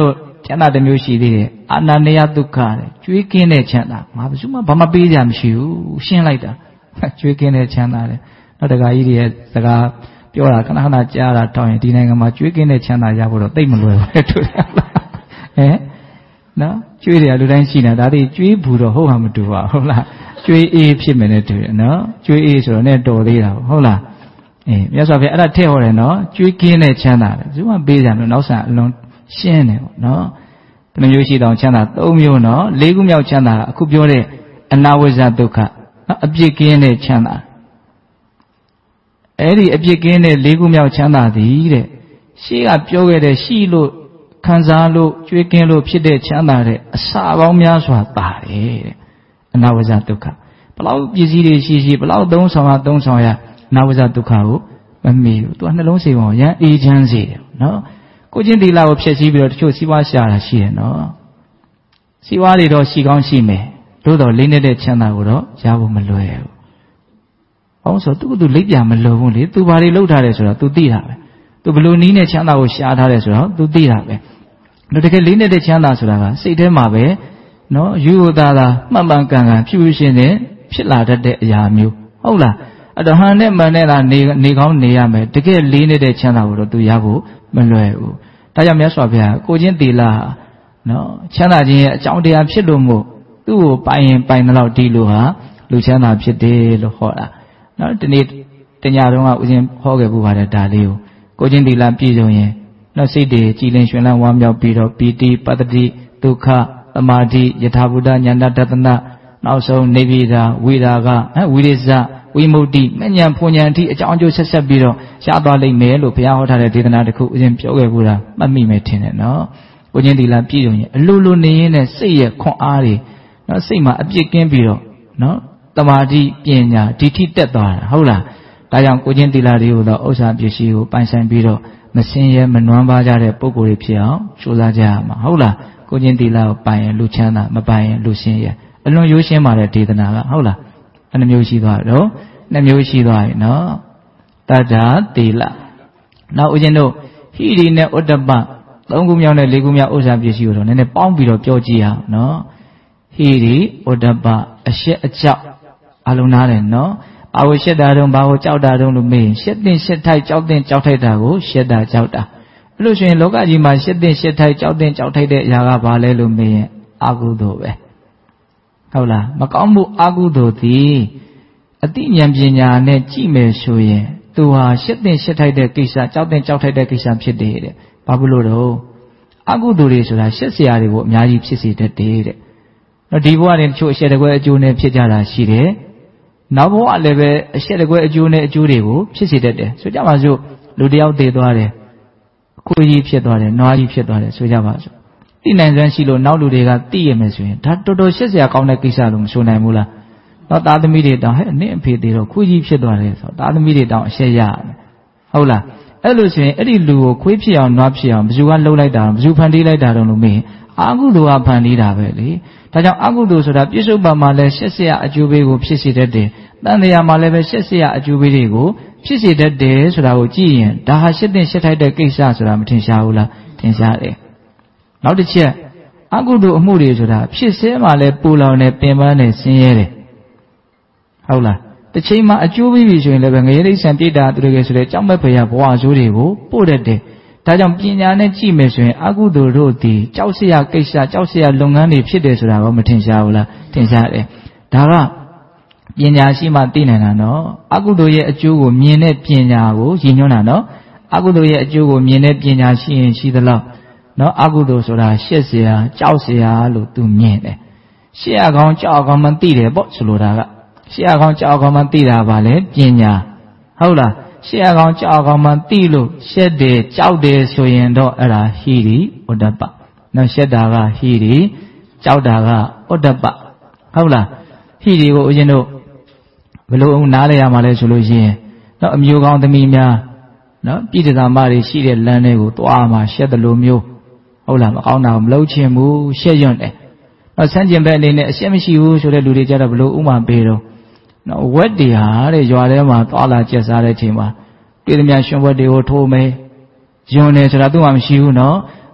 ချမ်းသာတစ်မျိုးရှိသေးတယ်အာနန္ဒယဒုက္ခတဲ့ကျွေးကင်းတဲ့ချမ်းသာငါဘာမှပေးကြမရှိဘူးရှင်းလိုက်တာကျွေးကင်းတဲ့ချမ်းသာတယ်နောက်တခါကြီးတွေရဲ့စကားပြောတာခဏခဏကြားတာတောင်းရင်ဒီနိုင်ငံမှာကျွေးကင်းတဲ့ချမ်းသာရဖို့တော့သိမလွယ်ဘူးတူတယ်နော်ကျွေးတယ်လူတိုင်းရှိနေတာဒါတွေကျွေးဘူးတော့ဟုတ်မှာမတူပါဘူးဟုတ်လားကျွေးအေးဖြစ်မယ်နဲ့တူတယ်နော်ကျွေးအေးဆိုတော့နဲ့တော်သေးတာဟုတ်လားမြတ်စွာဘုရားအဲ့ဒါထည့်ဟောတယ်နော်ကျွေးကင်းတဲ့ချမ်းသာတယ်ဘယ်သူမှပေးကြမလို့နောက်ဆံအလွန်ရှင်းတယ်ပေါ့နော်ဒီလိုမျိုးရှိတောင်ချမ်းသာ၃မျိုးနော်၄ခုမြောက်ချမ်းသာအခုပြောတဲ့အနာဝိဇ္ဇဒုက္ခနော်အပြစ်ကင်းတဲ့ချမ်းသာအဲ့ဒီအပြစ်ကင်းတဲ့၄ခုမြောက်ချမ်းသာသည်တဲ့ရှေ့ကပြောခဲ့တဲ့ရှိလို့ခံစားလို့ကြွေးကင်းလို့ဖြစ်တဲ့ချမ်းသာတဲ့အစာပေါင်းများစွာတာတယ်တဲ့အနာဝိဇ္ဇဒုက္ခဘလောက်ပစ္စည်းတွေရှိဘလောက်သုံးဆောင်ရအနာဝိဇ္ဇဒုက္ခကိုမမီဘူးသူကနှလုံးစိတ်ပေါ်ရမ်းအေးချမ်းစေတယ်နော်ကိုချင်းသီလကိုဖျက်ဆီးပြီးတော့တချို့စီးပွားရှာတာရှိတယ်နော်စီးပွားတွေတော့ရှိကောင်းရှိမယ်သို့တော်လိမ့်နေတဲ့ချမ်းသာကိုတော့ရဖို့မလွယ်ဘူး။အောင်ဆိုသူလိပ်ပြမလွယ်ဘူးလေသူဘာတွေလုပ်ထားတယ်ဆိုတော့ तू သိတာပဲ။ तू ဘလို့နီးနဲ့ချမ်းသာကိုရှာထားတယ်ဆိုတော့ तू သိတာပဲ။ဒါတကယ်လိမ့်နေတဲ့ချမ်းသာဆိုတာကစိတ်ထဲမှာပဲနော်ယူဝသားမှန်ကန်ဖြူရှင်နဲ့ဖြစ်လာတတ်တဲ့အရာမျိုးဟုတ်လားအဲ့တော့ဟန်နဲ့မှန်နဲ့သာနေကောင်းနေရမယ်တကယ်လေးနေတဲ့ချမ်းသာကိုတော့ तू ရဖို့မလွယ်ဘူး။ဒါကြောင့်မြတ်စွာဘုရားကိုချင်းသီလနော်ချမ်းသာခြင်းရဲ့အကြောင်းတရားဖြစ်လို့မို့သူ့ကိုပိုင်ရင်ပိုင်တော့ဒီလိုဟာလူချမ်းသာဖြစ်တယ်လို့ဟောတာနော်ဒီနေ့တညတုန်းကဦးဇင်းဟောခဲ့ပူပါတယ်ဒါလေးကိုချင်းသီလပြည့်စုံရင်နော်စိတ်တွေကြည်လင်ရွှင်လန်းဝမ်းမြောက်ပြီးတော့ပီတိပတ္တိဒုက္ခသမာဓိယထာဘုဒ္ဓဉာဏတတနာနောက်ဆုံးနေပိတာဝိရာဂဝိရိဇဝိမု ക്തി မဉ္ဇဉ်ဖွဉ္ဇဉ်အထိအကြောင်းအကျိုးဆက်ပြီးတော့ရသွားလိမ့်မယ်လို့ဘုရားဟောထားတဲ့ဒေသနာတစ်ခုဦးဇင်းပြောခဲ့ပူတာမှတ်မိမယ်ထင်တယ်နော်ကိုချင်းသီလပြည့်စုံရင်အလိုနေရင်းနဲ့စိတ်ရဲ့ခွန်အားတွေနော်စိတ်မှာအပြစ်ကင်းပြီးတော့နော်တမာတိပညာဒီထိတက်သွားတာဟုတ်လားဒါကြောင့်ကိုချင်းသီလတွေကိုတော့ဥစ္စာပစ္စည်းကိုပိုင်ဆိုင်ပြီးတော့မစင်ရဲမနွမ်းပါကြတဲ့ပုံကိုယ်တွေဖြစ်အောင်ကြိုးစားကြရမှာဟုတ်လားကိုချင်းသီလကိုပိုင်ရင်လူချမ်းသာမပိုင်ရင်လူရှင်းရဲအလွန်ရိုးရှင်းပါတယ်ဒေသနာကဟုတ်လားအဲ့နှမျိုးရှိသွားတော့နှမျိုးရှိသွားပြီနော်တတ္တာသီလနောက်ဦးဇင်းတို့ဟိရိနဲ့ဥတ္တပ၃ခုမြောက်နဲ့၄ခုမြောက်ဥစ္စာပစ္စည်းကိုတော့နည်းနည်းပေါင်းပြီးတော့ပြောကြည့်အောင်နော်ဟိရိဥတ္တပအရှက်အကြောက်အလုံးနားတယ်နော်ဘာကိုရှက်တာတုံးဘာကိုကြောက်တာတုံးလို့မေးရင်ရှက်တင်ရှက်ထိုက်ကြောက်တင်ကြောက်ထိုက်တာကိုရှက်တာကြောက်တာအဲ့လို့ဆိုရင်လောကကြီးမှာရှက်တင်ရှက်ထိုက်ကြောက်တင်ကြောက်ထိုက်တဲ့အရာကဘာလဲလို့မေးရင်အကုသိုလ်ပဲဟုတ်လားမကောင်းမှုအကုသိုလ်သည်အတိဉာဏ်ပညာနဲ့ကြည့်မယ်ဆိုရင်သူဟာရှက်တင်ရှက်ထိုက်တဲ့ကိစ္စကြောက်တင်ကြောက်ထိုက်တဲ့ကိစ္စဖြစ်တယ်တဲ့ဘာဖြစ်လို့တော့အကုသိုလ်တွေဆိုတာရှက်စရာတွေကိုအများကြီးဖြစ်စေတတ်တယ်တဲ့နော်ဒီဘဝတွင်တချို့အရှက်တကွဲအကျိုးနဲ့ဖြစ်ကြတာရှိတယ်နောက်ဘဝလည်းပဲအရှက်တကွဲအကျိုးနဲ့အကျိုးတွေကိုဖြစ်စေတတ်တယ်ဆိုကြပါစို့လူတယောက်တည်သွားတယ်အခွေကြီးဖြစ်သွားတယ်နွားကြီးဖြစ်သွားတယ်ဆိုကြပါစို့သိနိုင်စွမ်းရှိလို့နောက်လူတွေကသိရမယ်ဆိုရင်ဒါတော်တော်ရှက်စရာကောင်းတဲ့ကိစ္စလို့မဆိုနိုင်ဘူးလားတော့သားသမီးတွေတောင်ဟဲ့အနည်းအဖေသေးတော့ခွေးကြီးဖြစ်သွားတယ်ဆိုတော့သားသမီးတွေတောင်အရှက်ရမယ်ဟုတ်လားအဲ့လိုဆိုရင်အဲ့ဒီလူကိုခွေးဖြစ်အောင်နွားဖြစ်အောင်ဘယ်သူကလှုပ်လိုက်တာဘယ်သူဖန်တီးလိုက်တာတော့လို့မေးအာကုသိုလ်ကဖန်တီးတာပဲလေဒါကြောင့်အကုသိုလ်ဆိုတာပြစ္ဆုတ်ပံမှာလည်းရှက်စရာအကျိုးပေးကိုဖြစ်စေတတ်တယ်တန်တရားမှာလည်းပဲရှက်စရာအကျိုးပေးတွေကိုဖြစ်စေတတ်တယ်ဆိုတာကိုကြည့်ရင်ဒါဟာရှက်တင်ရှက်ထိုက်တဲ့ကိစ္စဆိုတာမထင်ရှားဘူးလားထင်ရှားတယ်နောက်တစ်ချက်အကုသိုလ်အမှုတွေဆိုတာဖြစ်စဲမှာလည်းပူလောင်နေပင်ပန်းနေဆင်းရဲတယ်ဟုတ်လားတစ်ချိန်မှာအကျိုးပေးပြီဆိုရင်လည်းပဲငရေလိမ့်ဆန်ပြိတ္တာသူတွေကဆိုတဲ့ကြောင့်မဲ့ဖေရဘဝအကျိုးတွေကိုပို့တတ်တယ်ဒါကြောင့်ပညာနဲ့ကြည့်မယ်ဆိုရင်အကုသိုလ်တို့သည်ကြောက်စရာကိစ္စကြောက်စရာလုပ်ငန်းတွေဖြစ်တယ်ဆိုတာကိုမထင်ရှားဘူးလားထင်ရှားတယ်ဒါကပညာရှိမှသိနိုင်တာနော်အကုသိုလ်ရဲ့အကျိုးကိုမြင်တဲ့ပညာကိုရည်ညွှန်းတာနော်အကုသိုလ်ရဲ့အကျိုးကိုမြင်တဲ့ပညာရှိရင်ရှိသလောက်နော်အကုသိုလ်ဆိုတာရှက်စရာကြောက်စရာလို့သူမြင်တယ်ရှက်ရကောင်းကြောက်ကောင်းမှသိတယ်ပေါ့ဆိုလိုတာကရှက်ရကောင်းကြောက်ကောင်းမှသိတာပါလေပညာဟုတ်လားရှက်ရကောင်းကြောက်ကောင်းမှသိလို့ရှက်တယ်ကြောက်တယ်ဆိုရင်တော့အဲ့ဒါဟိရိဥဒ္ဒပနော်ရှက်တာကဟိရိကြောက်တာကဥဒ္ဒပဟုတ်လားဟိရိကိုဦးဇင်းတို့ဘယ်လိုနားလဲရမှာလဲဆိုလို့ရှိရင်နော်အမျိုးကောင်းသမီးများနော်ပြည်တသာမတွေရှိတဲ့လမ်းတွေကိုသွားမှာရှက်တယ်လို့မျိုးဟုတ်လားမကောင်းတာမလုပ်ချင်ဘူးရှက်ရွံ့တယ်နော်ဆန်းကျင်ဘက်အနေနဲ့အရှက်မရှိဘူးဆိုတဲ့လူတွေကြတော့ဘယ်လိုဥမာပေးတော့နော်ဝက်တွေဟာတဲ့ရွာထဲမှာသွားလာကျက်စားတဲ့အချိန်မှာပြည်သူများရှင်ဝက်တွေကိုထိုးမယ်ယွန်းတယ်ဆိုတာသူ့မှာမရှိဘူးနော်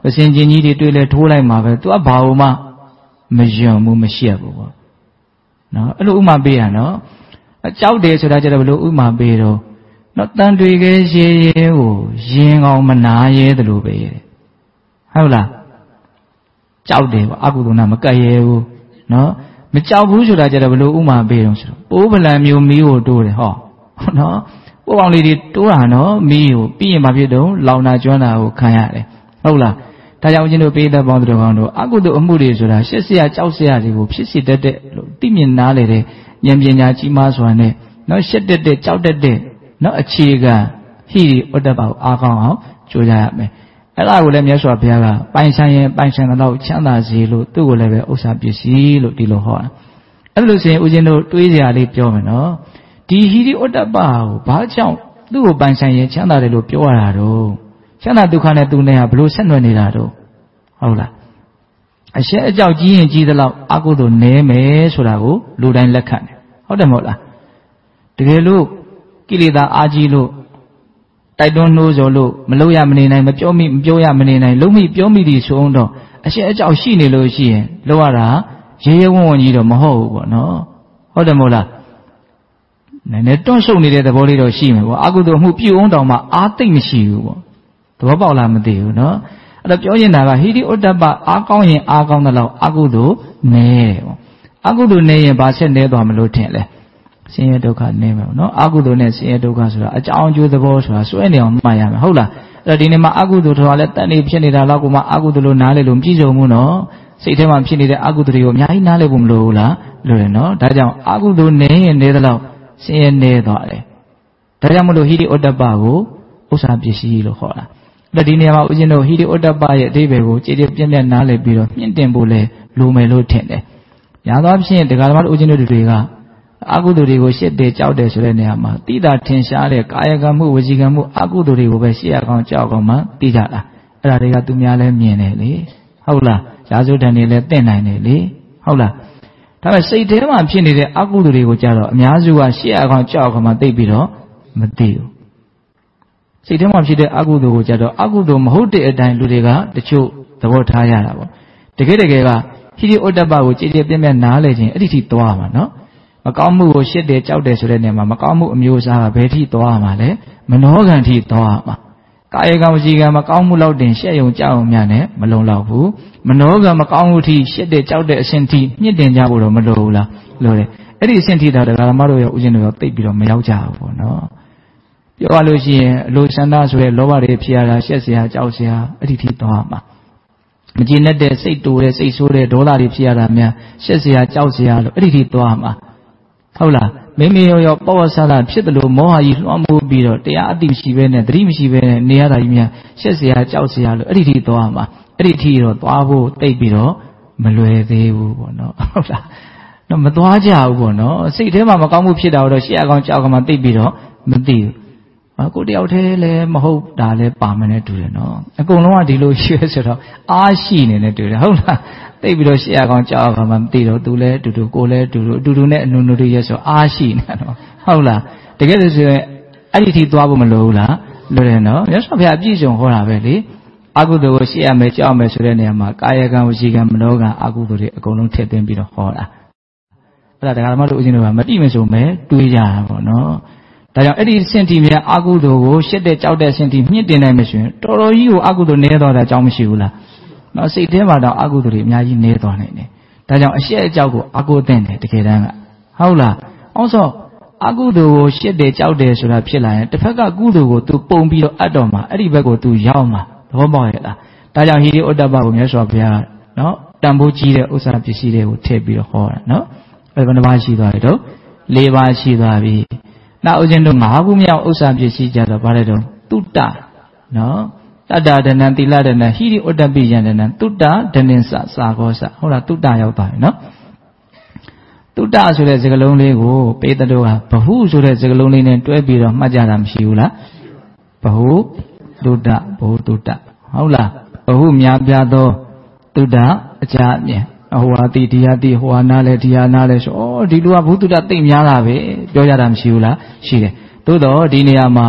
အစဉ်ချင်းကြီးတွေတွေ့လဲထိုးလိုက်မှာပဲသူကဘာလို့မှမယွံဘူးမရှက်ဘူးပေါ့နော်အဲ့လိုဥမာပေးရနော်ကြောက်တယ်ဆိုတာကြတော့ဘယ်လိုဥမာပေးတော့နော်တန်တွေကဲရဲရဲကိုရင်ကောင်မနာရဲတယ်လို့ပဲဟုတ်လားကြောက်တယ်ပေါ့အကုသိုလ်နာမကတ်ရဲဘူးနော်မကြောက်ဘူးဆိုတာကြတော့ဘယ်လိုဥမာပေးတော့ဆိုတော့ပိုးပလံမျိုးမီးကိုတိုးတယ်ဟောနော်ပိုးအောင်လေးတွေတိုးတာနော်မီးကိုပြီးရင်မဖြစ်တော့လောင်တာကျွမ်းတာကိုခံရတယ်ဟုတ်လားဒါကြောင့်ဦးဇင်းတို့ပေးသက်ပေါင်းတို့ကောင်းတို့အကုသိုလ်အမှုတွေဆိုတာရှက်စရာကြောက်စရာတွေကိုဖြစ်စေတတ်တဲ့လို့သိမြင်နားလေတဲ့ဉာဏ်ပညာကြီးမားစွာနဲ့နော်ရှက်တတ်တဲ့ကြောက်တတ်တဲ့နော်အခြေခံဟိရိဥဒ္ဒပကိုအားကောင်းအောင်ကြိုးစားရမယ်အဲ့ဒါကိုလည်းမြတ်စွာဘုရားကပိုင်ဆိုင်ရင်ပိုင်ဆိုင်တဲ့လောက်ချမ်းသာစေလို့သူ့ကိုလည်းပဲဥစ္စာပစ္စည်းလို့ဒီလိုဟောတာအဲ့လိုဆိုရင်ဦးဇင်းတို့တွေးစရာလေးပြောမယ်နော်ဒီဟိရိဥဒ္ဒပကိုဘာကြောင့်သူ့ကိုပိုင်ဆိုင်ရင်ချမ်းသာတယ်လို့ပြောရတာတော့ချမ်းသာဒုက္ခနဲ့သူနဲ့ဟာဘလို့ဆက်နွယ်နေတာတော့ဟုတ်လားအရှက်အကြောက်ကြီးရင်ကြီးသလောက်အကုသိုလ်နည်းမယ်ဆိုတာကိုလူတိုင်းလက်ခံတယ်ဟုတ်တယ်မဟုတ်လားတကယ်လို့ကိလေသာအာကြီးလို့တိုက်တွန်းနှိုးဆော်လို့မလုပ်ရမနေနိုင်မပြောမိမပြောရမနေနိုင်လုံးမိပြောမိသည်ဆိုအောင်တော့အရှက်အကြောက်ရှိနေလို့ရှိရင်လုပ်ရတာရေရဲဝံ့ဝံ့ကြီးတော့မဟုတ်ဘူးပေါ့နော်ဟုတ်တယ်မဟုတ်လားနည်းနည်းတွန့်ဆုတ်နေတဲ့သဘောလေးတော့ရှိမယ်ပေါ့အကုသိုလ်မှုပြုအောင်တောင်မှအာသိမ့်မရှိဘူးပေါ့သဘောပေါက်လားမသိဘူးနော်အဲ့တော့ပြောနေတာကဟိရိဥဒ္ဒပအားကောင်းရင်အားကောင်းတဲ့လောက်အကုသိုလ်နည်းတယ်ပေါ့အကုသိုလ်နည်းရင်ဘာဆက်နည်းသွားမလို့ထင်လဲဆင်းရဲဒုက္ခနည်းမယ်ပေါ့နော်အကုသိုလ်နဲ့ဆင်းရဲဒုက္ခဆိုတာအကြောင်းအကျိုးသဘောဆိုတာစွဲနေအောင်မှတ်ရမယ်ဟုတ်လားအဲ့တော့ဒီနေ့မှာအကုသိုလ်တော်လည်းတန်နေဖြစ်နေတာလောက်ကိုမှအကုသိုလ်လို့နားလေလို့မပြည့်စုံဘူးနော်စိတ်ထဲမှာဖြစ်နေတဲ့အကုသိုလ်တွေကိုအများကြီးနားလေဖို့မလိုဘူးလားလိုတယ်နော်ဒါကြောင့်အကုသိုလ်နည်းရင်နည်းသလောက်ဆင်းရဲနည်းသွားတယ်ဒါကြောင့်မလို့ဟိရိဥဒ္ဒပကိုဥစ္စာပစ္စည်းလို့ခေါ်တာအဲ့ဒီနေရာမှာဦးဇင်းတို့ဟိရိဥဒ္ဒပရဲ့အဓိပ္ပာယ်ကိုကြည်ကြည်ပြည့်ပြည့်နားလည်ပြီးတော့မြင့်တင်ဖို့လဲလိုမယ်လို့ထင်တယ်။ညာသောဖြင့်တရားဓမ္မတို့ဦးဇင်းတို့တွေကအကုသိုလ်တွေကိုရှစ်တယ်ကြောက်တယ်ဆိုတဲ့နေရာမှာတိတာထင်ရှားတဲ့ကာယကံမှုဝစီကံမှုအကုသိုလ်တွေကိုပဲရှေ့ရကောင်ကြောက်ကောင်မှသိကြတာ။အဲ့ဒါတွေကသူများလဲမြင်တယ်လေ။ဟုတ်လား။ရာဇဝတ္တန်တွေလည်းသိနိုင်တယ်လေ။ဟုတ်လား။ဒါပေမဲ့စိတ်ထဲမှာဖြစ်နေတဲ့အကုသိုလ်တွေကိုကြတော့အများစုကရှေ့ရကောင်ကြောက်ကောင်မှသိပြီးတော့မသိဘူး။စိတ်ထဲမှာဖြစ်တဲ့အကုသိုလ်ကိုကြတော့အကုသိုလ်မဟုတ်တဲ့အတိုင်းလူတွေကတချို့သဘောထားရတာပေါ့တကယ်ကဟိရိဥဒ္ဒပကိုကြည်ကြည်ပြည့်ပြည့်နားလည်ခြင်းအဲ့ဒီထိသွားမှာနော်မကောင်းမှုကိုရှစ်တယ်ကြောက်တယ်ဆိုတဲ့နေရာမှာမကောင်းမှုအမျိုးအစားကဘယ်ထိသွားမှာလဲမနောကံထိသွားမှာကာယကံဝစီကံမကောင်းမှုလောက်တင်ရှက်ယုံကြောက်အောင်များနဲ့မလုံလောက်ဘူးမနောကံမကောင်းမှုထိရှစ်တယ်ကြောက်တဲ့အဆင့်ထိမြင့်တင်ကြဖို့တော့မလိုဘူးလားလိုတယ်အဲ့ဒီအဆင့်ထိတော့တရားဓမ္မတို့ရောဥရှင်တို့ရောသိပြီးတော့မရောက်ကြဘူးပေါ့နော်ပြောရလို့ရှိရင်အလိုဆန္ဒဆိုတဲ့လောဘတွေဖြစ်ရတာရှက်စရာကြောက်စရာအဲ့ဒီထိသွားမှာမကျေနပ်တဲ့စိတ်တူတဲ့စိတ်ဆိုးတဲ့ဒေါသတွေဖြစ်ရတာများရှက်စရာကြောက်စရာလို့အဲ့ဒီထိသွားမှာဟုတ်လားမိမိရောပေါ့ဆာလာဖြစ်တယ်လို့မောဟကြီးလွှမ်းမိုးပြီးတော့တရားအသိမရှိဘဲနဲ့သတိမရှိဘဲနဲ့နေရတာကြီးများရှက်စရာကြောက်စရာလို့အဲ့ဒီထိသွားမှာအဲ့ဒီထိတော့သွားဖို့တိတ်ပြီးတော့မလွယ်သေးဘူးပေါ့နော်ဟုတ်လားတော့မသွားကြဘူးပေါ့နော်စိတ်ထဲမှာမကောင်းမှုဖြစ်တာတော့ရှက်အကောင်ကြောက်ကမှတိတ်ပြီးတော့မသိဘူးကိုတယောက်တည်းလည်းမဟုတ်တာလည်းပါမယ်နဲ့တူတယ်နော်အကုန်လုံးကဒီလိုရွှဲဆိုတော့အားရှိနေနဲ့တူတယ်ဟုတ်လားသိပြီးတော့ရှေ့ရကောင်ကြောက်အောင်မှမသိတော့သူလည်းအတူတူကိုလည်းအတူတူနဲ့အနုနုတွေရဲဆိုအားရှိနေတော့ဟုတ်လားတကယ်လို့ဆိုရင်အဲ့ဒီထိသွားဖို့မလိုဘူးလားလိုတယ်နော်မြတ်စွာဘုရားအပြည့်စုံဟောတာပဲလေအကုသိုလ်ကိုရှေ့ရမယ်ကြောက်မယ်ဆိုတဲ့နေရာမှာကာယကံဝစီကံမနောကံအကုသိုလ်တွေအကုန်လုံးထည့်သွင်းပြီးတော့ဟောတာအဲ့ဒါတရားဓမ္မတို့ဦးဇင်းတို့ကမတိမဆိုမဲ့တွေးကြတာပေါ့နော်ဒါကြောင့်အဲ့ဒီစင်တီများအကုသိုလ်ကိုရှစ်တဲ့ကြောက်တဲ့စင်တီမြင့်တင်နိုင်မှဆိုရင်တော်တော်ကြီးကိုအကုသိုလ်နည်းသွားတာအကြောင်းမရှိဘူးလားနော်စိတ်ထဲမှာတော့အကုသိုလ်တွေအများကြီးနည်းသွားနိုင်တယ်ဒါကြောင့်အရှက်အကြောက်ကိုအကုသိုလ်တဲ့တကယ်တမ်းကဟုတ်လားအောင်ဆိုအကုသိုလ်ကိုရှစ်တယ်ကြောက်တယ်ဆိုတာဖြစ်လာရင်တစ်ဖက်ကကုသိုလ်ကို तू ပုံပြီးတော့အပ်တော့မှာအဲ့ဒီဘက်ကို तू ရောက်မှာသဘောပေါက်ရဲ့လားဒါကြောင့်ဟိရိဥဒ္ဒပကိုမြတ်စွာဘုရားနော်တန်ဖိုးကြီးတဲ့ဥစ္စာပစ္စည်းတွေကိုထည့်ပြီးတော့ဟောတာနော်အဲ့ဘယ်နှပါးရှိသွားပြီတော့၄ပါးရှိသွားပြီနောက်ဦးဇင်းတို့၅ခုမြောက်ဥစ္စာပစ္စည်းကြတော့ဗါတဲ့တော့တုတ္တနော်တတ္တဒနံသီလဒနံဟိရိဥဒ္ဒပိယံဒနံတုတ္တဒနင်္စစာကောစဟုတ်လားတုတ္တရောက်သွားပြီနော်တုတ္တဆိုတဲ့စကားလုံးလေးကိုပေတတို့ကဘဟုဆိုတဲ့စကားလုံးလေးနဲ့တွဲပြီးတော့မှတ်ကြတာမရှိဘူးလားဘဟုတုတ္တဘဟုတုတ္တဟုတ်လားဘဟုများပြားသောတုတ္တအကြအမြင်ဟိုဟာတိဒီဟာတိဟိုဟာနားလဲဒီဟာနားလဲဆိုဩဒီလူကဘုသူတ္တသိမ့်များတာပဲပြောကြတာမရှိဘူးလားရှိတယ်သို့တော့ဒီနေရာမှာ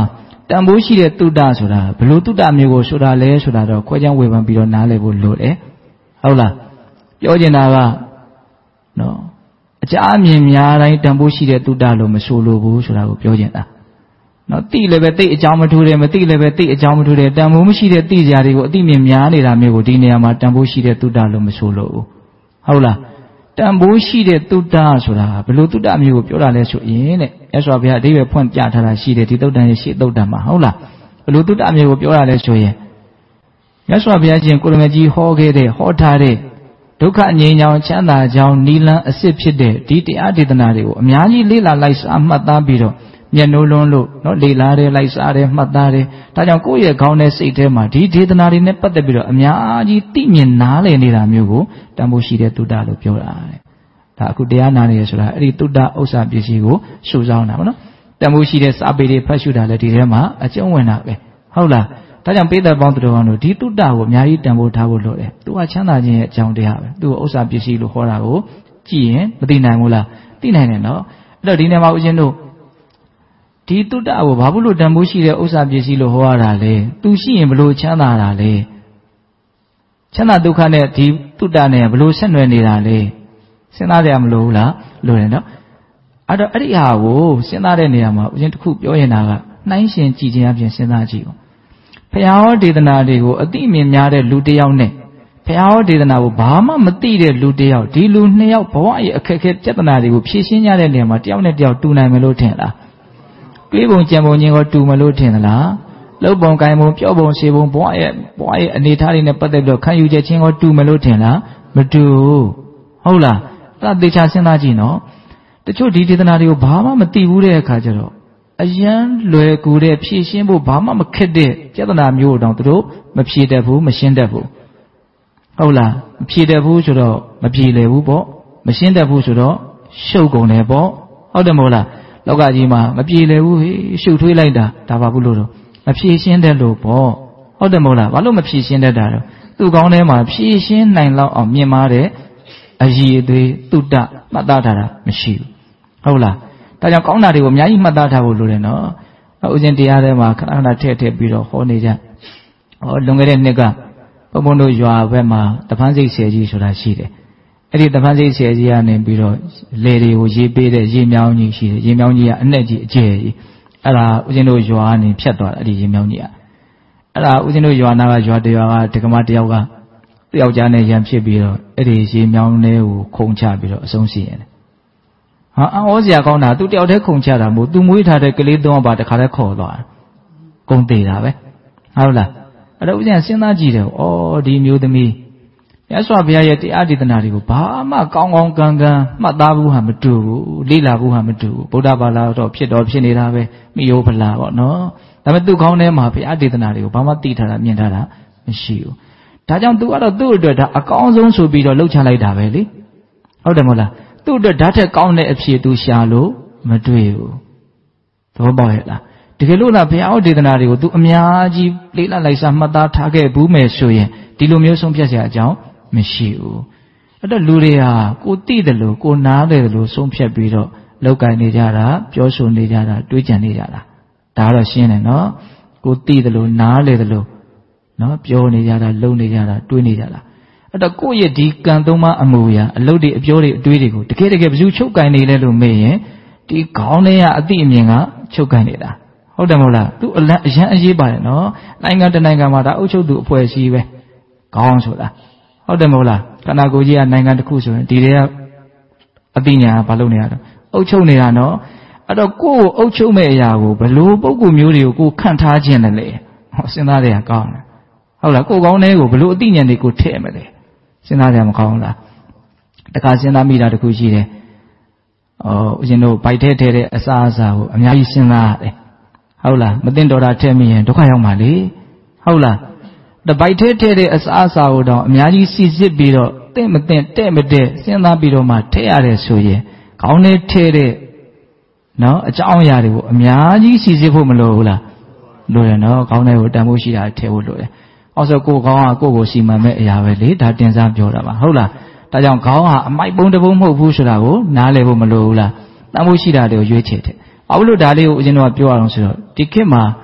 တန်ဖိုးရှိတဲ့တုဒ္ဒဆိုတာဘယ်လိုတုဒ္ဒမျိုးကိုဆိုတာလဲဆိုတာတော့ခွဲခြားဝေဖန်ပြီးတော့နားလည်ဖို့လိုတယ်ဟုတ်လားပြောချင်တာကနော်အကြအမြင်များတိုင်းတန်ဖိုးရှိတဲ့တုဒ္ဒလို့မဆိုလိုဘူးဆိုတာကိုပြောချင်တာနော်တိလည်းပဲတိတ်အကြောင်းမထူးတယ်မတိလည်းပဲတိတ်အကြောင်းမထူးတယ်တန်ဖိုးမရှိတဲ့တိစရာတွေကိုအတိမြင်များနေတာမျိုးကိုဒီနေရာမှာတန်ဖိုးရှိတဲ့တုဒ္ဒလို့မဆိုလိုဘူးဟုတ်လားတန်ဖိုးရှိတဲ့တုဒ္ဒဆိုတာဘယ်လိုတုဒ္ဒမျိုးကိုပြောတာလဲဆိုရင်တဲ့မြတ်စွာဘုရားအဓိပ္ပာယ်ဖွင့်ပြထားတာရှိတယ်ဒီတုဒ္ဒရဲ့ရှေ့တုဒ္ဒမှာဟုတ်လားဘယ်လိုတုဒ္ဒမျိုးကိုပြောတာလဲဆိုရင်မြတ်စွာဘုရားရှင်ကိုရမကြီးဟောထားတဲ့ဒုက္ခငြိမ်းချမ်းချမ်းသာကြောင်းနိလန်းအစစ်ဖြစ်တဲ့ဒီတရားဒေသနာတွေကိုအများကြီးလေ့လာလိုက်စားမှတ်သားပြီးတော့မျက်နှိုးလွန်းလို့နော်လေ့လာတယ်လိုက်စားတယ်မှတ်သားတယ်ဒါကြောင့်ကိုယ့်ရဲ့ခေါင်းနဲ့စိတ်ထဲမှာဒီဒေသနာတွေနဲ့ပတ်သက်ပြီးတော့အများကြီးသိမြင်နားလည်နေတာမျိုးကိုတန်ဖိုးရှိတဲ့တုဒ္ဒလို့ပြောတာတဲ့ဒါအခုတရားနာနေရဆိုတာအဲ့ဒီတုဒ္ဒဥစ္စာပစ္စည်းကိုစုဆောင်းတာပေါ့နော်တန်ဖိုးရှိတဲ့စာပေတွေဖတ်ရှုတာလည်းဒီထဲမှာအကျုံးဝင်တာပဲဟုတ်လားဒါကြောင့်ပိဿပေါင်းသူတော်ကောင်းတို့ဒီတုဒ္ဒကိုအများကြီးတန်ဖိုးထားဖို့လိုတယ်သူကချမ်းသာခြင်းရဲ့အကြောင်းတရားပဲသူ့ကိုဥစ္စာပစ္စည်းလို့ဟောတာကိုကြည့်ရင်မသိနိုင်ဘူးလားသိနိုင်တယ်နော်အဲ့တော့ဒီနေ့မှာဦးဇင်းတို့ဒီတုဒ္ဒကိုဘာလို့တန်ဖိုးရှိတဲ့ဥစ္စာပစ္စည်းလို့ဟောရတာလဲသူရှိရင်ဘလို့ချမ်းသာတာလဲချမ်းသာဒုက္ခနဲ့ဒီတုဒ္ဒနဲ့ဘလို့ဆက်နွယ်နေတာလဲစဉ်းစားကြမလို့ဘူးလားလို့ရနော်အဲ့တော့အဲ့ဒီဟာကိုစဉ်းစားတဲ့နေရာမှာဦးဇင်းတစ်ခုပြောရင်တာကနှိုင်းရှင်ကြည့်ခြင်းအပြင်စဉ်းစားကြည့်ပါဘုရားဟောဒေသနာတွေကိုအတိအမြင်များတဲ့လူတစ်ယောက်နဲ့ဘုရားဟောဒေသနာကိုဘာမှမသိတဲ့လူတစ်ယောက်ဒီလူနှစ်ယောက်ဘဝရဲ့အခက်အခဲပြဿနာတွေကိုဖြေရှင်းကြတဲ့နေရာမှာတစ်ယောက်နဲ့တစ်ယောက်တူနိုင်မလို့ထင်လားတွေးပုံကြံပုံချင်းကိုတူမလို့ထင်သလားလုပ်ပုံကိုင်ပုံပြောပုံရှေပုံဘဝရဲ့အနေထားတွေနဲ့ပတ်သက်ပြီးခံယူချက်ချင်းကိုတူမလို့ထင်လားမတူဟုတ်လားအဲ့ဒါသေချာစဉ်းစားကြည့်နော်တချို့ဒီဒေသနာတွေကိုဘာမှမသိဘူးတဲ့အခါကျတော့အယံလွယ်ကူတဲ့ဖြည့်ရှင်းဖို့ဘာမှမခက်တဲ့ပြဿနာမျိုးတောင်သူတို့မဖြေတတ်ဘူးမရှင်းတတ်ဘူးဟုတ်လားမဖြေတတ်ဘူးဆိုတော့မဖြေလေဘူးပေါ့မရှင်းတတ်ဘူးဆိုတော့ရှုပ်ကုန်တယ်ပေါ့ဟုတ်တယ်မဟုတ်လားလောကကြီးမှာမဖြေလေဘူးဟေးရှုပ်ထွေးလိုက်တာဒါပါဘူးလို့တော့မဖြေရှင်းတတ်လို့ပေါ့ဟုတ်တယ်မဟုတ်လားဘာလို့မဖြေရှင်းတတ်တာတော့သူ့ကောင်းထဲမှာဖြေရှင်းနိုင်လောက်အောင်မြင်မာတဲ့အရည်အသွေးတုဒ္ဒမှတ်သားထားတာမရှိဘူးဟုတ်လားဒါကြောင့်ကောင်းတာတွေကိုအများကြီးမှတ်သားထားဖို့လိုတယ်နော်ဥစဉ်တရားထဲမှာခဏခဏထည့်ပြီးတော့ဟောနေကြလွန်ခဲ့တဲ့နှစ်ကဘုံဘုံတို့ရွာဘက်မှာတပန်းစိတ်ဆယ်ကြီးဆိုတာရှိတယ်အဲ့ဒီတပန်းစိတ်ဆယ်ကြီးကနေပြီးတော့လေတွေကိုရေးပေးတဲ့ရေမြောင်းကြီးရှိတယ်ရေမြောင်းကြီးကအနဲ့ကြီးအကျယ်ကြီးအဲ့ဒါဥစဉ်တို့ရွာကနေဖြတ်သွားတာအဲ့ဒီရေမြောင်းကြီးကအဲ့ဒါဥစဉ်တို့ရွာနာကရွာတရွာကဒကမတယောက်ကတယောက်ကြားနဲ့ရံဖြစ်ပြီးတော့အဲ့ဒီရေမြောင်းလေးကိုခုံချပြီးတော့အဆုံးစီရင်တယ်ဟာအောစရာကောင်းတာသူတယောက်တည်းခုံချတာမို့သူမွေးထားတဲ့ကလေးသုံးပါတခါတည်းခေါ်သွားကုန်းသေးတာပဲဟုတ်လားအဲ့တော့ဦးဇင်းစဉ်းစားကြည့်တယ်ဩဒီမျိုးသမီးမြတ်စွာဘုရားရဲ့တရားဒေသနာတွေကိုဘာမှကောင်းကောင်းကံကံမှတ်သားဘူးဟာမတူဘူးလေ့လာဘူးဟာမတူဘူးဗုဒ္ဓဘာသာတော့ဖြစ်နေတာပဲမိယောဖလားပေါ့နော်ဒါပေမဲ့သူ့ခေါင်းထဲမှာဘုရားဒေသနာတွေကိုဘာမှသိထားတာမြင်ထားတာမရှိဘူးဒါကြောင့်သူကတော့သူ့အတွက်ဒါအကောင်းဆုံးဆိုပြီးတော့လှုပ်ချလိုက်တာပဲလေဟုတ်တယ်မဟုတ်လားသူ့အတွက်ဓာတ်ထက်ကောင်းတဲ့အဖြစ်သူရှာလို့မတွေ့ဘူးသဘောပေါက်ရဲ့လားတကယ်လို့လားဘုရားဟောဒေသနာတွေကိုသူအများကြီးလေ့လာလိုက်စားမှတ်သားထားခဲ့ဘူးမယ်ဆိုရင်ဒီလိုမျိုးဆုံးဖြတ်စရာအကြောင်းမရှိဘူးအဲ့တော့လူတွေဟာကိုသိတယ်လို့ကိုနားတယ်လို့ဆုံးဖြတ်ပြီးတော့လောက်ကင်နေကြတာပြောဆိုနေကြတာတွေးကြံနေကြတာဒါကတော့ရှင်းတယ်နော်ကိုသိတယ်လို့နားလေတယ်လို့နော်ပြောနေကြတာလုံနေကြတာတွေးနေကြတာအဲ့တော့ကိုယ့်ရဲ့ဒီကံသုံးပါးအမှုရာအလုပ်တွေအပြောတွေအတွေးတွေကိုတကယ်ဘယ်သူချုပ်ကင်နေလဲလို့မေးရင်ဒီခေါင်းထဲကအသိအမြင်ကချုပ်ကင်နေတာဟုတ်တယ်မဟုတ်လားသူအရန်အရေးပါတယ်နော်နိုင်ငံတနိုင်ငံမှာဒါအုပ်ချုပ်သူအဖွဲ့အစည်းပဲခေါင်းဆိုတာဟုတ်တယ်မဟုတ်လားခန္ဓာကိုယ်ကြီးကနိုင်ငံတစ်ခုဆိုရင်ဒီတွေကအသိဉာဏ်ကဘာလုပ်နေရတော့အုပ်ချုပ်နေတာနော်အဲ့တော့ကိုယ့်ကိုအုပ်ချုပ်မဲ့အရာကိုဘလို့ပုံကူမျိုးတွေကိုကိုခန့်ထားခြင်းတယ်လေဟောစဉ်းစားရကောင်းတယ်ဟုတ်လားကိုယ်ကောင်းတဲ့ကိုဘလို့အသိဉာဏ်တွေကိုထည့်မလဲစဉ်းစားကြမကောင်းလားတခါစဉ်းစားမိတာတခုရှိတယ်ဦးဇင်းတို့ဗိုက်ထဲထဲတဲ့အစာအစာကိုအများကြီးစဉ်းစားရတယ်ဟုတ်လားမသိတော်တာထည့်မိရင်ဒုက္ခရောက်မှာလေဟုတ်လားတဗိုက်ထဲထဲတဲ့အစာအစာကိုတော့အများကြီးစီစစ်ပြီးတော့တင့်မတင့်တဲ့မတဲ့စဉ်းစားပြီးတော့မှထည့်ရတယ်ဆိုရင်ခေါင်းထဲထဲတဲ့နော်အကြောင်းအရာတွေကိုအများကြီးစီစစ်ဖို့မလိုဘူးလားလိုရနော်ခေါင်းထဲကိုတန်ဖိုးရှိတာထည့်ဖို့လိုတယ်အော်ဆိုကိုခေါင်းကကိုစီမံမဲ့အရာပဲလေဒါတင်စားပြောတာပါဟုတ်လားဒါကြောင့်ခေါင်းဟာအမိုက်ပုံးတပုံးမဟုတ်ဘူးဆိုတာကိုနားလည်ဖို့မလိုဘူးလားတန်ဖိုးရှိတာတွေကိုရွေးချယ်တယ်ဘာလို့ဒါလေးကိုဦးဇင်းတို့ကပြောရအောင်ဆိုတော့ဒီခေတ်မှာ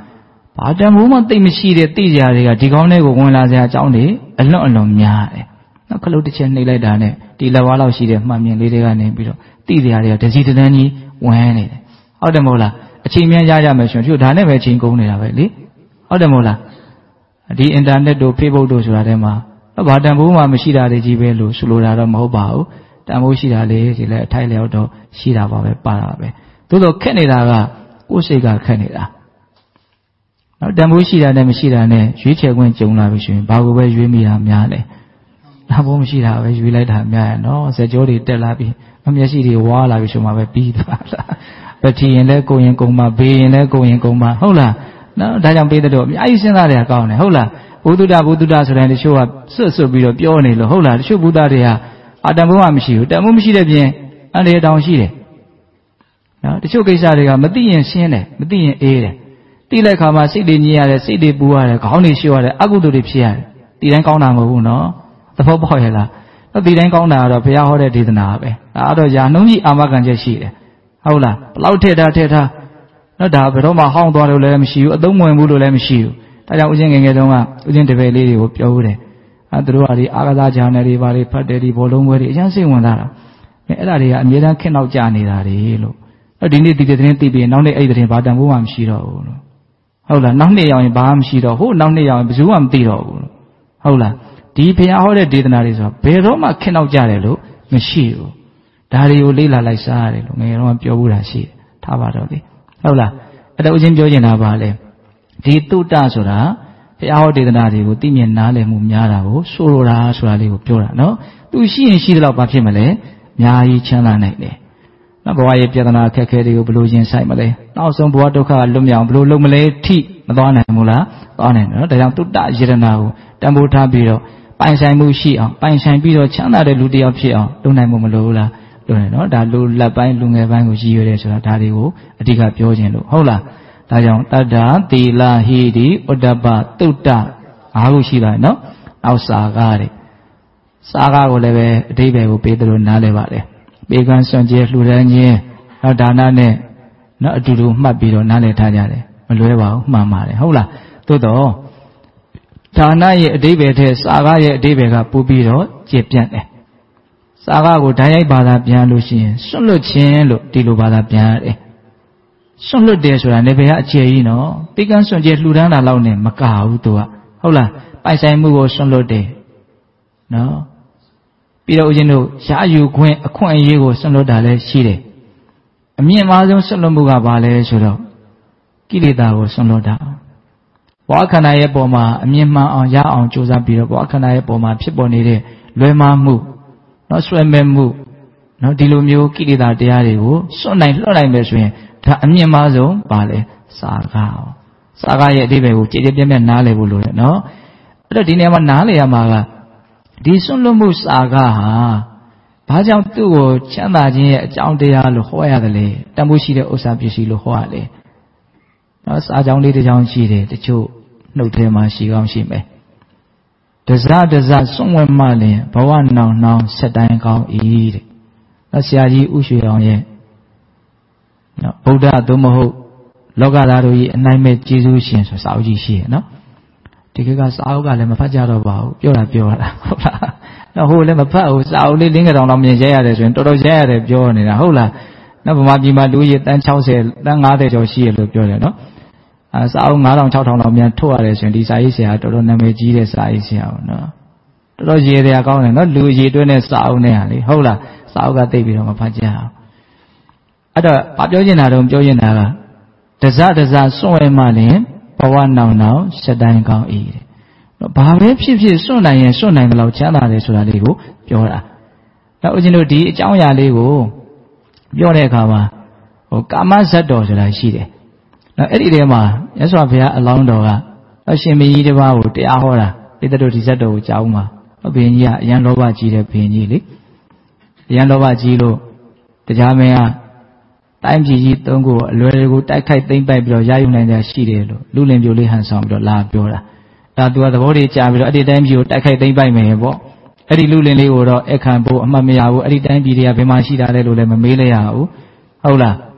ဘာတန်ဖိုးမှသိမရှိတဲ့သိကြတွေကဒီကောင်းတဲ့ကိုဝင်လာစရာအကြောင်းတွေအလွန်များတယ်နော်ခလုတ်တစ်ချက်နှိပ်လိုက်တာနဲ့ဒီလက်ဝါးလောက်ရှိတဲ့မှန်မြင်လေးတွေကနေပြီးတော့သိကြတွေကတစီတန်းကြီးဝင်နေတယ်ဟုတ်တယ်မဟုတ်လားအချိန်မြန်ရမယ်ဆိုရင်တို့ဒါနဲ့ပဲအချိန်ကုန်နေတာပဲလေဟုတ်တယ်မဟုတ်လားဒီအင်တာနက်တို့ Facebook တို့ဆိုတာထဲမှာဘာတန်ဖိုးမှမရှိတာတွေကြီးပဲလို့ဆိုလိုတာတော့မဟုတ်ပါဘူးတန်ဖိုးရှိတာလေဒီလဲအထိုက်လျောက်တော့ရှိတာပါပဲပါတာပဲသို့တော့ခက်နေတာကကိုယ်စိတ်ကခက်နေတာနော်တန်ဖိုးရှိတာနဲ့မရှိတာနဲ့ရွေးချယ်ခွင့်ကြုံလာပြီဆိုရင်ဘာကိုပဲရွေးမိတာများလဲတန်ဖိုးမရှိတာပဲရွေးလိုက်တာများရနော်စကြောတွေတက်လာပြီးမျက်စိတွေဝါလာပြီဆိုမှပဲပြီးသွားလားပထီရင်လဲကိုရင်ကုံမဘေးရင်လဲကိုရင်ကုံမဟုတ်လားနော်ဒါကြောင့်ပေးတဲ့တော့အများကြီးစဉ်းစားတယ်ကောင်းတယ်ဟုတ်လားဘုဒ္ဓဆိုတဲ့တချို့ကစွတ်ပြီးတော့ပြောနေလို့ဟုတ်လားတချို့ဘုဒ္ဓတွေကတန်ဖိုးမှမရှိဘူးတန်ဖိုးမရှိတဲ့ပြင်အန္တရာယ်တောင်ရှိတယ်နော်တချို့ကိစ္စတွေကမသိရင်ရှင်းတယ်မသိရင်အေးတယ်သိလိုက်ခါမှာစိတ်တွေညစ်ရတယ်စိတ်တွေပူရတယ်ခေါင်းတွေလျှော့ရတယ်အကုသိုလ်တွေဖြစ်ရတယ်ဒီတိုင်းကောင်းတာမဟုတ်ဘူးနော်သဘောပေါက်ရဲ့လားဒီတိုင်းကောင်းတာကတော့ဘုရားဟောတဲ့ဒေသနာပဲဒါကတော့ယာနှုံးကြီးအာမခံချက်ရှိတယ်ဟုတ်လားဘလောက်ထည့်ထားနော်ဒါဘယ်တော့မှဟောင်းသွားလို့လည်းမရှိဘူးအသုံးဝင်ဘူးလို့လည်းမရှိဘူးဒါကြောင့်ဦးဇင်းငယ်ငယ်တုန်းကဦးဇင်းတပည့်လေးတွေကိုပြောဦးတယ်သူတို့ကဒီအာကစားဂျာနယ်တွေဘာတွေဖတ်တယ်ဒီဘောလုံးပွဲတွေအကျန်းစိတ်ဝင်စားတာအဲ့ဒါတွေကအမြဲတမ်းခက်နောက်ကြနေတာတွေလို့ဒီနေ့ဒီသတင်းသိပြီးနောက်နေ့အဲ့ဒီသတင်းဘာတန်ဖိုးမှမရှိတော့ဘူးလို့ဟုတ်လားနောက်နေ့ရောက်ရင်ဘာမှမရှိတော့ဟိုနောက်နေ့ရောက်ရင်ဘယ်သူမှမသိတော့ဘူးလို့ဟုတ်လားဒီဘုရားဟောတဲ့ဒေသနာတွေဆိုတော့ဘယ်တော့မှခက်နောက်ကြတယ်လို့မရှိဘူးဒါတွေကိုလေ့လာလိုက်စားရတယ်လို့ငယ်တော့ပြောဘူးတာရှိတယ်ထားပါတော့လေဟုတ်လားအဲ့တော့ဦးချင်းပြောချင်တာပါလေဒီတုတ္တဆိုတာဘုရားဟောဒေသနာတွေကိုသိမြင်နားလည်မှုများတာကိုဆိုလိုတာဆိုတာလေးကိုပြောတာနော်သူရှိရင်ရှိသလောက်ဘာဖြစ်မလဲအများကြီးချမ်းသာနိုင်တယ်နော်ဘဝရဲ့ပြဿနာအခက်အခဲတွေကိုဘယ်လိုရင်ဆိုင်မလဲနောက်ဆုံးဘဝဒုက္ခလွတ်မြောက်ဘယ်လိုလုပ်မလဲထိမသွားနိုင်ဘူးလားသွားနိုင်တယ်နော်ဒါကြောင့်တုတ္တယရနာကိုတန်ဖိုးထားပြီးတော့ပိုင်ဆိုင်မှုရှိအောင်ပိုင်ဆိုင်ပြီးတော့ချမ်းသာတဲ့လူတစ်ယောက်ဖြစ်အောင်လုပ်နိုင်မှုမလိုဘူးလားလုပ်နေနော်ဒါလူလက်ပိုင်းလူငယ်ပိုင်းကိုရည်ရွယ်တယ်ဆိုတာဒါတွေကိုအဓိကပြောခြင်းလို့ဟုတ်လားဒါကြောင့်တတ္တာသီလဟိတိဥဒ္ဒပတုတ္တအားခုရှိပါနော်နောက်စာကားတဲ့စာကားကိုလည်းပဲအဓိပ္ပာယ်ကိုပေးသလိုနားလဲပါတယ်ပေကံစွန့်ကြဲလှူဒန်းခြင်းနောက်ဒါနနဲ့နော်အတူတူမှတ်ပြီးတော့နားလည်ထားကြတယ်မလွဲပါဘူးမှန်ပါတယ်ဟုတ်လားသို့တော့ဒါနရဲ့အဓိပ္ပာယ်ထက်စာကားရဲ့အဓိပ္ပာယ်ကပိုပြီးတော့ကျယ်ပြန့်တယ်စာကားကိုဓာတ်ရိုက်ဘာသာပြန်လို့ရှိရင်စွန့်လွတ်ခြင်းလို့ဒီလိုဘာသာပြန်ရတယ်စွန့်လွတ်တယ်ဆိုတာနေဘယ်ကအကျယ်ကြီးနော်တိကန်းစွန့်ကျဲလှူဒန်းတာလောက်နဲ့မကဘူးသူကဟုတ်လားပိုင်ဆိုင်မှုကိုစွန့်လွတ်တယ်နော်ပြီးတော့ဦးဇင်းတို့ရယူခွင့်အခွင့်အရေးကိုစွန့်လွတ်တာလည်းရှိတယ်အမြင့်မားဆုံးစွန့်လွတ်မှုကဘာလဲဆိုတော့ကိလေသာကိုစွန့်လွတ်တာဘဝခန္ဓာရဲ့ပုံမှာအမြင့်မှန်အောင်ရအောင်ကြိုးစားပြီးတော့ဘဝခန္ဓာရဲ့ပုံမှာဖြစ်ပေါ်နေတဲ့လွယ်မှားမှုနော်ဆွဲမဲ့မှုနော်ဒီလိုမျိုးကိလေသာတရားတွေကိုစွန့်နိုင်လွှတ်နိုင်မယ်ဆိုရင်ဒါအမြင့်မားဆုံးပါလေစာကားစာကားရဲ့အဓိပ္ပာယ်ကိုကြည်ကြည်ပြည့်ပြည့်နားလည်ဖို့လိုတယ်နော်အဲ့တော့ဒီနေရာမှာနားလည်ရမှာကဒီစွန့်လွတ်မှုစာကားဟာဘာကြောင့်သူ့ကိုချမ်းသာခြင်းရဲ့အကြောင်းတရားလို့ဟောရတယ်လေတန်ဖိုးရှိတဲ့ဥစ္စာပစ္စည်းလို့ဟောရလေနော်စာကြောင်းလေးတစ်ကြောင်းရှိတယ်တချို့နှုတ်ထဲမှာရှိကောင်းရှိမယ်တစစွန့်ဝင်မှလင်ဘဝနောင်နှောင်းဆက်တိုင်းကောင်း၏တဲ့နော်ဆရာကြီးဥရွှေအောင်ရဲ့နော်ဗုဒ္ဓသို့မဟုတ်လောကသားတို့၏အနိုင်မဲ့ကျေးဇူးရှင်ဆိုစာအုပ်ကြီးရှိရနော်ဒီကစာအုပ်ကလည်းမဖတ်ကြတော့ပါဘူးပြောတာဟုတ်လားနော်ဟိုလည်းမဖတ်ဘူးစာအုပ်လေး5000လောက်မြင်ရရတယ်ဆိုရင်တော်တော်ရရတယ်ပြောနေတာဟုတ်လားနော်ဗမာပြည်မှာလူကြီးတန်း60တန်း50ကျော်ရှိရလို့ပြောတယ်နော်စာအုပ်9000 6000လောက်မြန်ထုတ်ရတယ်ဆိုရင်ဒီစာရေးဆရာတော်တော်နာမည်ကြီးတဲ့စာရေးဆရာပေါ့နော်တော်တော်ရေတရားကောင်းတယ်နော်လူကြီးတွင်းတဲ့စာအုပ်နဲ့ဟာလေဟုတ်လားစာအုပ်ကသိပြီးတော့မဖတ်ကြအောင်အဲ့တော့ဘာပြောချင်တာတော့ပြောချင်တာကတစစွန့်ဝဲမှလည်းဘဝနောင်နောင်ဆက်တိုင်းကောင်း၏တဲ့နော်ဘာပဲဖြစ်ဖြစ်စွန့်နိုင်ရင်စွန့်နိုင်တယ်လို့ချမ်းသာတယ်ဆိုတာလေးကိုပြောတာနောက်ဦးဇင်းတို့ဒီအကြောင်းအရာလေးကိုပြောတဲ့အခါမှာကာမဇတ်တော်ဆိုတာရှိတယ်နော်အဲ့ဒီထဲမှာမြတ်စွာဘုရားအလောင်းတော်ကအရှင်မင်းကြီးတစ်ပါးကိုတရားဟောတာပိဿတို့ဒီဇတ်တော်ကိုကြားဦးမှာဘုရင်ကြီးကအရန်လောဘကြီးတဲ့ဘုရင်ကြီးလေအရန်လောဘကြီးလို့တရားမင်းကတိုင်းပြည်ကြီးသုံးခုအလွယ်ကိုတိုက်ခိုက်သိမ်းပိုက်ပြီးတော့ရယူနိုင်ကြရှိတယ်လို့လူလင်ပြိုလေးဟန်ဆောင်ပြီးတော့လာပြောတာဒါသူကသဘောတည်းကြားပြီးတော့အဲ့ဒီတိုင်းပြည်ကိုတိုက်ခိုက်သိမ်းပိုက်မယ်ပေါ့အဲ့ဒီလူလင်လေးကိုတော့အခန့်ဖို့အမှတ်မရဘူးအဲ့ဒီတိုင်းပြည်တွေကဘယ်မှာရှိတာလဲလို့လည်းမမေးလိုက်ရဘူးဟုတ်လား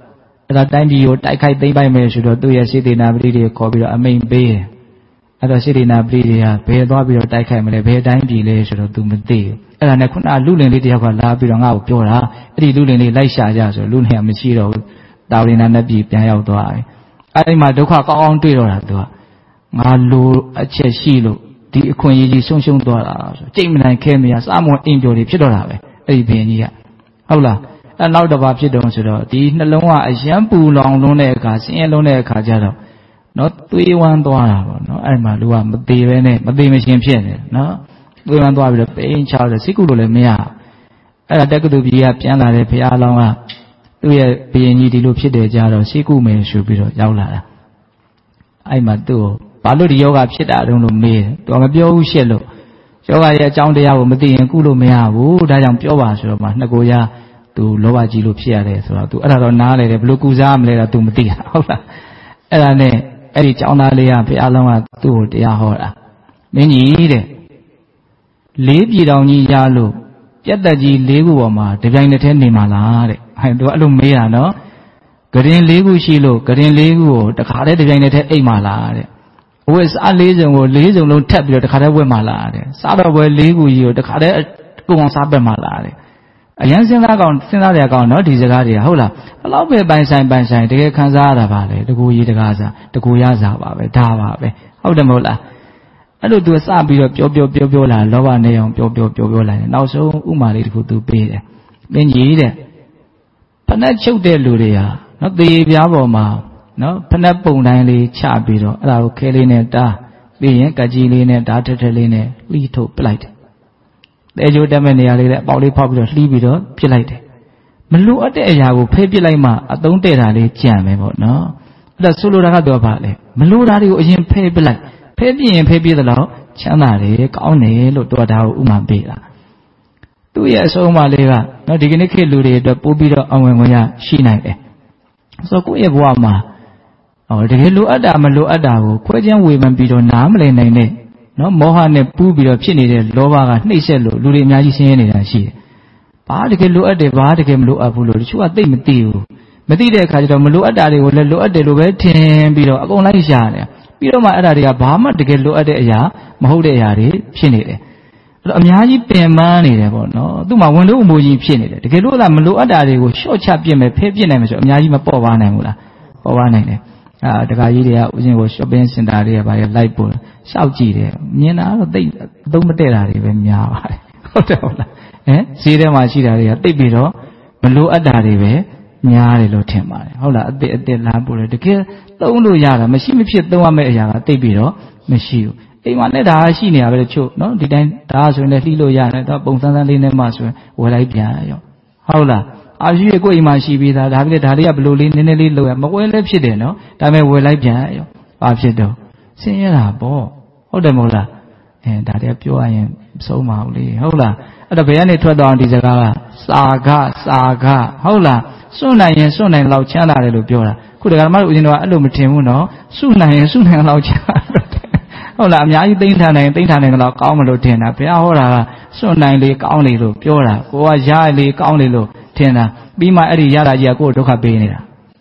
အဲ့တော့တိုင်းပြည်ကိုတိုက်ခိုက်သိမ်းပိုက်မယ်ဆိုတော့သူ့ရဲ့စေတေနာပတိတွေခေါ်ပြီးတော့အမိန့်ပေးတယ်အဲ့တော့စေတေနာပတိတွေကဘယ်သွားပြီးတော့တိုက်ခိုက်မလဲဘယ်တိုင်းပြည်လဲဆိုတော့သူမသိဘူးအဲ့ဒါနဲ့ခုနလူလင်လေးတယောက်ကလာပြီးတော့ငါ့ကိုပြောတာအဲ့ဒီလူလင်လေးလိုက်ရှာကြဆိုလူလင်ကမရှိတော့ဘူးတာဝရဏနတ်ပြည်ပြန်ရောက်သွားပြီအဲ့ဒီမှာဒုက္ခကောင်းအောင်တွေ့တော့တာသူကငါလိုအချက်ရှိလို့ဒီအခွင့်အရေးကြီးဆုံးရှုံးသွားတာဆိုကြိတ်မနိုင်ခဲမရစာမွန်အိမ်ပြော်တွေဖြစ်တော့တာပဲအဲ့ဒီဘုရင်ကြီးကဟုတ်လားအဲ့နောက်တစ်ပါးဖြစ်တော့ဆိုတော့ဒီနှလုံးကအယံပူလောင်လုံးတဲ့အခါဆင်းရဲလုံးတဲ့အခါကျတော့နော်သွေးဝမ်းသွားတာပေါ့နော်အဲ့မှာလူကမသေးပဲနဲ့မသေးမရှင်ဖြစ်နေနော်သွေးဝမ်းသွားပြီးတော့ပိန်ချတယ်စိတ်ကူလို့လည်းမရအဲ့ဒါတက္ကသိုလ်ကြီးကပြန်လာတဲ့ဘုရားလောင်းကသူ့ရဲ့ဘုရင်ကြီးဒီလိုဖြစ်တယ်ကြတော့စိတ်ကူမယ်ဆိုပြီးတော့ရောက်လာတာအဲ့မှာသူ့ကိုဘာလို့ဒီယောဂဖြစ်တာတုံးလို့မေးတယ်သူကမပြောဘူးရှစ်လို့ယောဂရဲ့အကြောင်းတရားကိုမသိရင်ကုလို့မရဘူးဒါကြောင့်ပြောပါဆိုတော့မှနှစ်ကိုရသူလောဘကြီးလို့ဖြစ်ရတယ်ဆိုတော့သူအဲ့ဒါတော့နားလေတယ်ဘလို့ကုစားမလဲတော့သူမသိတာဟုတ်လားအဲ့ဒါနဲ့အဲ့ဒီကျောင်းသားလေးကဘုရားလုံးကသူ့ကိုတရားဟောတာမင်းကြီးတဲ့လေးပြည်တော်ကြီးရလို့ပြတ်သက်ကြီး၄ခုပေါ်မှာတပြိုင်တည်းနေမှာလားတဲ့အဲ့သူအဲ့လိုမေးတာနော်ဂရင်၄ခုရှိလို့ဂရင်၄ခုကိုတခါတည်းတပြိုင်တည်းအိတ်မှာလားတဲ့ဝတ်စား၄စုံကို၄စုံလုံးထပ်ပြီးတော့တခါတည်းဝတ်မှာလားတဲ့စားတော့ပွဲ၄ခုကြီးကိုတခါတည်းကိုယ်အောင်စားပက်မှာလားတဲ့အရင်စဉ်းစားရကောင်းနော်ဒီစကားတွေကဟုတ်လားဘလောက်ပဲပိုင်ဆိုင်တကယ်ခံစားရတာပါလေတကူကြီးတကားစားတကူရစားပါပဲဒါပါပဲဟုတ်တယ်မဟုတ်လားအဲ့လိုသူစပြီးတော့ပြောလာလောဘနဲ့အောင်ပြောလာတယ်နောက်ဆုံးဥမာလေးတစ်ခုသူပေးတယ်မင်းကြီးတဲ့ဖဏတ်ချုပ်တဲ့လူတွေဟာနော်သေပြားပေါ်မှာနော်ဖဏတ်ပုံတိုင်းလေးချပြီးတော့အဲ့ဒါကိုခဲလေးနဲ့တားပြီးရင်ကကြီးလေးနဲ့ဓာတ်ထက်လေးနဲ့လှီးထုတ်ပလိုက်တယ်တဲကြိုးတက်မဲ့နေရာလေးနဲ့အပေါက်လေးဖောက်ပြီးတော့လှီးပြီးတော့ပြစ်လိုက်တယ်မလိုအပ်တဲ့အရာကိုဖဲပြစ်လိုက်မှအသုံးတဲ့တာလေးကြံမယ်ပေါ့နော်အဲ့ဒါဆိုလိုတာကတော့ဗာလေမလိုတာတွေကိုအရင်ဖဲပြစ်လိုက်ဖဲပြစ်ရင်ဖဲပြစ်သလောက်ချမ်းသာတယ်ကောင်းတယ်လို့တော့ဒါကိုဥမာပေးတာသူ့ရဲ့အဆုံးအမလေးကနော်ဒီကနေ့ခေတ်လူတွေအတွက်ပို့ပြီးတော့အဝင်ဝင်ရရှိနိုင်တယ်ဆိုတော့ကိုယ့်ရဲ့ဘဝမှာတကယ်လိုအပ်တာမလိုအပ်တာကိုခွဲခြားဝေဖန်ပြီးတော့နားမလည်နိုင်တဲ့နော်မောဟနဲ့ပူးပြီးတော့ဖြစ်နေတဲ့လောဘကနှိမ့်ဆက်လို့လူတွေအများကြီးဆင်းရဲနေတာရှိတယ်။ဘာတကယ်လိုအပ်တယ်ဘာတကယ်မလိုအပ်ဘူးလို့တချို့ကသိမသိဘူး။မသိတဲ့အခါကျတော့မလိုအပ်တာတွေကိုလည်းလိုအပ်တယ်လို့ပဲထင်ပြီးတော့အကုန်လိုက်ရှာတယ်။ပြီးတော့မှအဲ့ဒါတွေကဘာမှတကယ်လိုအပ်တဲ့အရာမဟုတ်တဲ့အရာတွေဖြစ်နေတယ်။အဲ့တော့အများကြီးပင်ပန်းနေတယ်ပေါ့နော်။သူ့မှာဝန်တို့အမိုးကြီးဖြစ်နေတယ်။တကယ်လို့သာမလိုအပ်တာတွေကိုရှော့ချပြစ်မယ်ဖဲပြစ်နိုင်မယ်ဆိုအများကြီးမပေါ့ပါနိုင်ဘူးလား။ပေါ့ပါနိုင်တယ်။တခါကြီးတွေကဦးဇင်းကို shopping center တွေကဗာလေလိုက်ပို့ရှောက်ကြည့်တယ်မြင်တာတော့သိအသုံးမတည့်တာတွေပဲများပါတယ်ဟုတ်တယ်ဟုတ်လားဈေးထဲမှာရှိတာတွေကသိပြီးတော့မလိုအပ်တာတွေပဲများတယ်လို့ထင်ပါတယ်ဟုတ်လားအစ်လမ်းပို့တယ်တကယ်သုံးလို့ရတာမရှိမဖြစ်သုံးရမယ့်အရာကသိပြီးတော့မရှိဘူးအိမ်မှာလည်းဒါရှိနေရပဲတချို့နော်ဒီတိုင်းဒါဆိုရင်လည်းလှီးလို့ရတယ်တော့ပုံစံလေးနဲ့မှဆိုရင်ဝယ်လိုက်ပြန်ရောဟုတ်လားအာရှိရဲ့ကိုယ်အိမ်မှာရှိပြီးသားဒါပြည့်ဒါလေးကဘလို့လေးနည်းနည်းလေးလောက်ရမဝယ်လည်းဖြစ်တယ်နော်ဒါပေမဲ့ဝယ်လိုက်ပြန်ရောဘာဖြစ်တော့ဆင်းရဲတာပေါ့ဟုတ်တယ်မဟုတ်လားဒါတည်းပြောရရင်ဆုံးပါဘူးလေဟုတ်လားအဲ့တော့ဘယ်ကနေထွက်တော့ဒီစကားကစာကဟုတ်လားစွန့်နိုင်ရင်စွန့်နိုင်လောက်ချမ်းသာတယ်လို့ပြောတာခုတကယ်မှဦးဇင်းတို့ကအဲ့လိုမထင်ဘူးနော်စွန့်နိုင်ရင်စွန့်နိုင်လောက်ချမ်းသာဟုတ်လားအများကြီးသိမ့်ထားနိုင်တော့ကောင်းမလို့ထင်တာဘုရားဟောတာကစွန့်နိုင်လေကောင်းလေလို့ပြောတာကိုကရလေကောင်းလေလို့ထင်တာပြီးမှအဲ့ဒီရတာကြီးကကိုယ်ဒုက္ခပေးနေတာ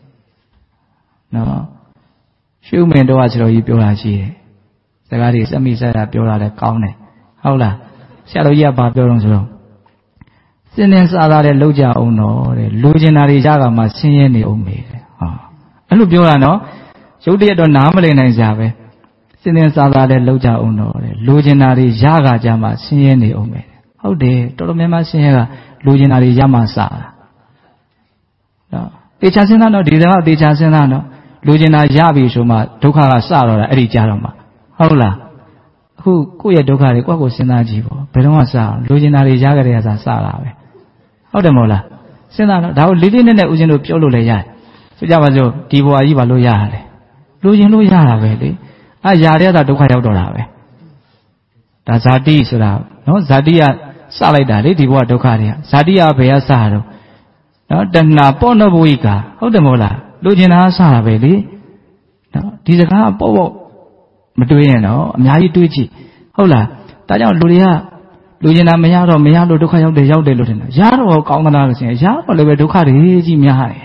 နော်ရှုမင်းတော့ဆိုတော့ကြီးပြောတာရှိတယ်စကားတွေစက်မိဆက်တာပြောတာလည်းကောင်းတယ်ဟုတ်လားဆရာတော်ကြီးကဘာပြောတော့ဆိုတော့စင်းနေစားသားတဲ့လောက်ကြအောင်တော့တဲ့လူကျင်တာတွေရကမှဆင်းရဲနေအောင်မေးတယ်ဟာအဲ့လိုပြောတာနော်ရုပ်တရက်တော့နားမလည်နိုင်ကြပဲစင်းနေစားသားတဲ့လောက်ကြအောင်တော့တဲ့လူကျင်တာတွေရကကြမှဆင်းရဲနေအောင်မေးတယ်ဟုတ်တယ်တော်တော်များများဆင်းရဲကလူကျင်တာတွေရမှစားတာနော်တေချာစဉ်းစားတော့ဒီစကားတေချာစဉ်းစားတော့လူကျင်တာရပြီဆိုမှဒုက္ခကစတော့တာအဲ့ဒီကြားတော့မှဟုတ်လားအခုကိုယ့်ရဲ့ဒုက္ခတွေကိုယ့်ကိုစဉ်းစားကြည့်ပေါ့ဘယ်တော့မှစလူကျင်တာတွေရကြတဲ့အစားစတာပဲဟုတ်တယ်မဟုတ်လားစဉ်းစားတော့ဒါကိုလေးလေးနက်နက်ဦးဇင်းတို့ပြောလို့လည်းရတယ်ဆိုကြပါစို့ဒီဘဝကြီးဘာလို့ရရလဲလူကျင်လို့ရတာပဲလေရတဲ့သာဒုက္ခရောက်တော့တာပဲဒါဇာတိဆိုတာနော်ဇာတိကစလိုက်တာလေဒီဘဝဒုက္ခတွေကဇာတိကဘယ်ကစတော့နော်တဏှာပောနဘဝိကာဟုတ်တယ်မဟုတ်လားလူကျင်တာစတာပဲလေနော်ဒီစကားပေါ့မတွေးရင်တော့အများကြီးတွေးကြည့်ဟုတ်လားဒါကြောင့်လူတွေကလူကျင်တာမရလို့ဒုက္ခရောက်တယ်လို့ထင်တာရတော့ကောင်းသလားလို့ဆိုရင်ရတော့လည်းပဲဒုက္ခတွေကြီးများတယ်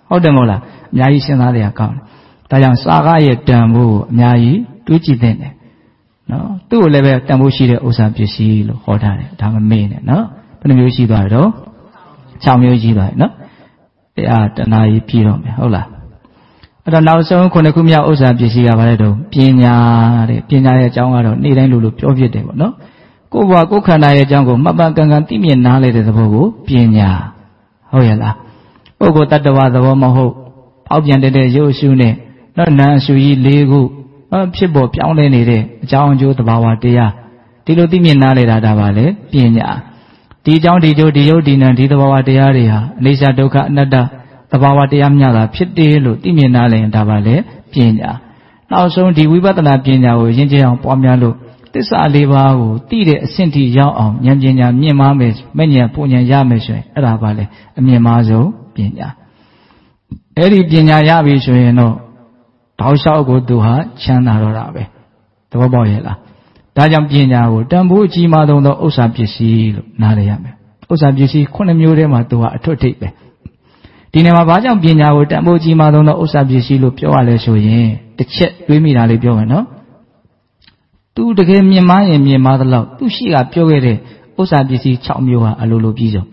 ဟုတ်တယ်မဟုတ်လားအများကြီးစဉ်းစားရကောင်းတယ်ဒါကြောင့်စာကရဲ့တန်ဖိုးအများကြီးတွေးကြည့်သင့်တယ်နော်သူ့ကိုလည်းပဲတန်ဖိုးရှိတဲ့ဥစ္စာပစ္စည်းလို့ဟောထားတယ်ဒါမမေ့နဲ့နော်ဘယ်နှမျိုးရှိသွားတယ်တော့6မျိုးရှိသွားတယ်နော်တရားတဏှာကြီးပြီးတော့မယ်ဟုတ်လားအဲ့တော့နောက်ဆုံးခုနှစ်ခုမြောက်ဥစ္စာပစ္စည်းကဘာလဲတော့ပညာတဲ့ပညာရဲ့အကြောင်းကတော့နေ့တိုင်းလို့ပြောဖြစ်တယ်ပေါ့နော်ကိုယ်ဘဝကိုယ်ခန္ဓာရဲ့အကြောင်းကိုမှတ်မှန်ကန်ကန်သိမြင်နားလည်တဲ့သဘောကိုပညာဟုတ်ရဲ့လားပုဂ္ဂိုလ်တ attva သဘောမဟုတ်ဖောက်ပြန်တဲ့ရုပ်အရှုနဲ့နော်နာအရှုကြီး၄ခုဖြစ်ပေါ်ပြောင်းလဲနေတဲ့အကြောင်းအကျိုးသဘာဝတရားဒီလိုသိမြင်နားလည်တာဒါပါလေပညာဒီအကြောင်းဒီကျိုးဒီရုပ်ဒီနာဒီသဘာဝတရားတွေဟာအနိစ္စဒုက္ခအနတ္တသဘာဝတရားများတာဖြစ်တယ်လို့သိမြင်နားလည်ရင်ဒါပါလေပညာနောက်ဆုံးဒီဝိပဿနာပညာကိုရင်းကျအောင်ပွားများလို့သစ္စာ၄ပါးကိုသိတဲ့အဆင့်ထိရောက်အောင်ဉာဏ်ပညာမြင့်မားမယ်မဲ့ဉာဏ်ပူဉာဏ်ရမယ်ဆိုရင်အဲ့ဒါပါလေအမြင့်မားဆုံးပညာအဲ့ဒီပညာရပြီဆိုရင်တော့တောက်လျှောက်ကိုသူဟာချမ်းသာတော့တာပဲသဘောပေါက်ရဲ့လားဒါကြောင့်ပညာကိုတန်ဖိုးအကြီးမားဆုံးသောဥစ္စာပစ္စည်းလို့နားလည်ရမယ်ဥစ္စာပစ္စည်း9မျိုးထဲမှာသူဟာအထွတ်ထိပ်ပဲဒီနေရာမှာဘာကြောင့်ပညာကိုတန်ဖိုးကြီးမားဆုံးသောဥစ္စာပစ္စည်းလို့ပြောရလဲဆိုရင်တစ်ချက်တွေးမိတာလေးပြောမယ်နော်သူတကယ်မြင်မားရင်မြင်မားသလောက်သူရှိကပြောခဲ့တဲ့ဥစ္စာပစ္စည်း6မျိုးဟာအလိုလိုပြည့်စုံ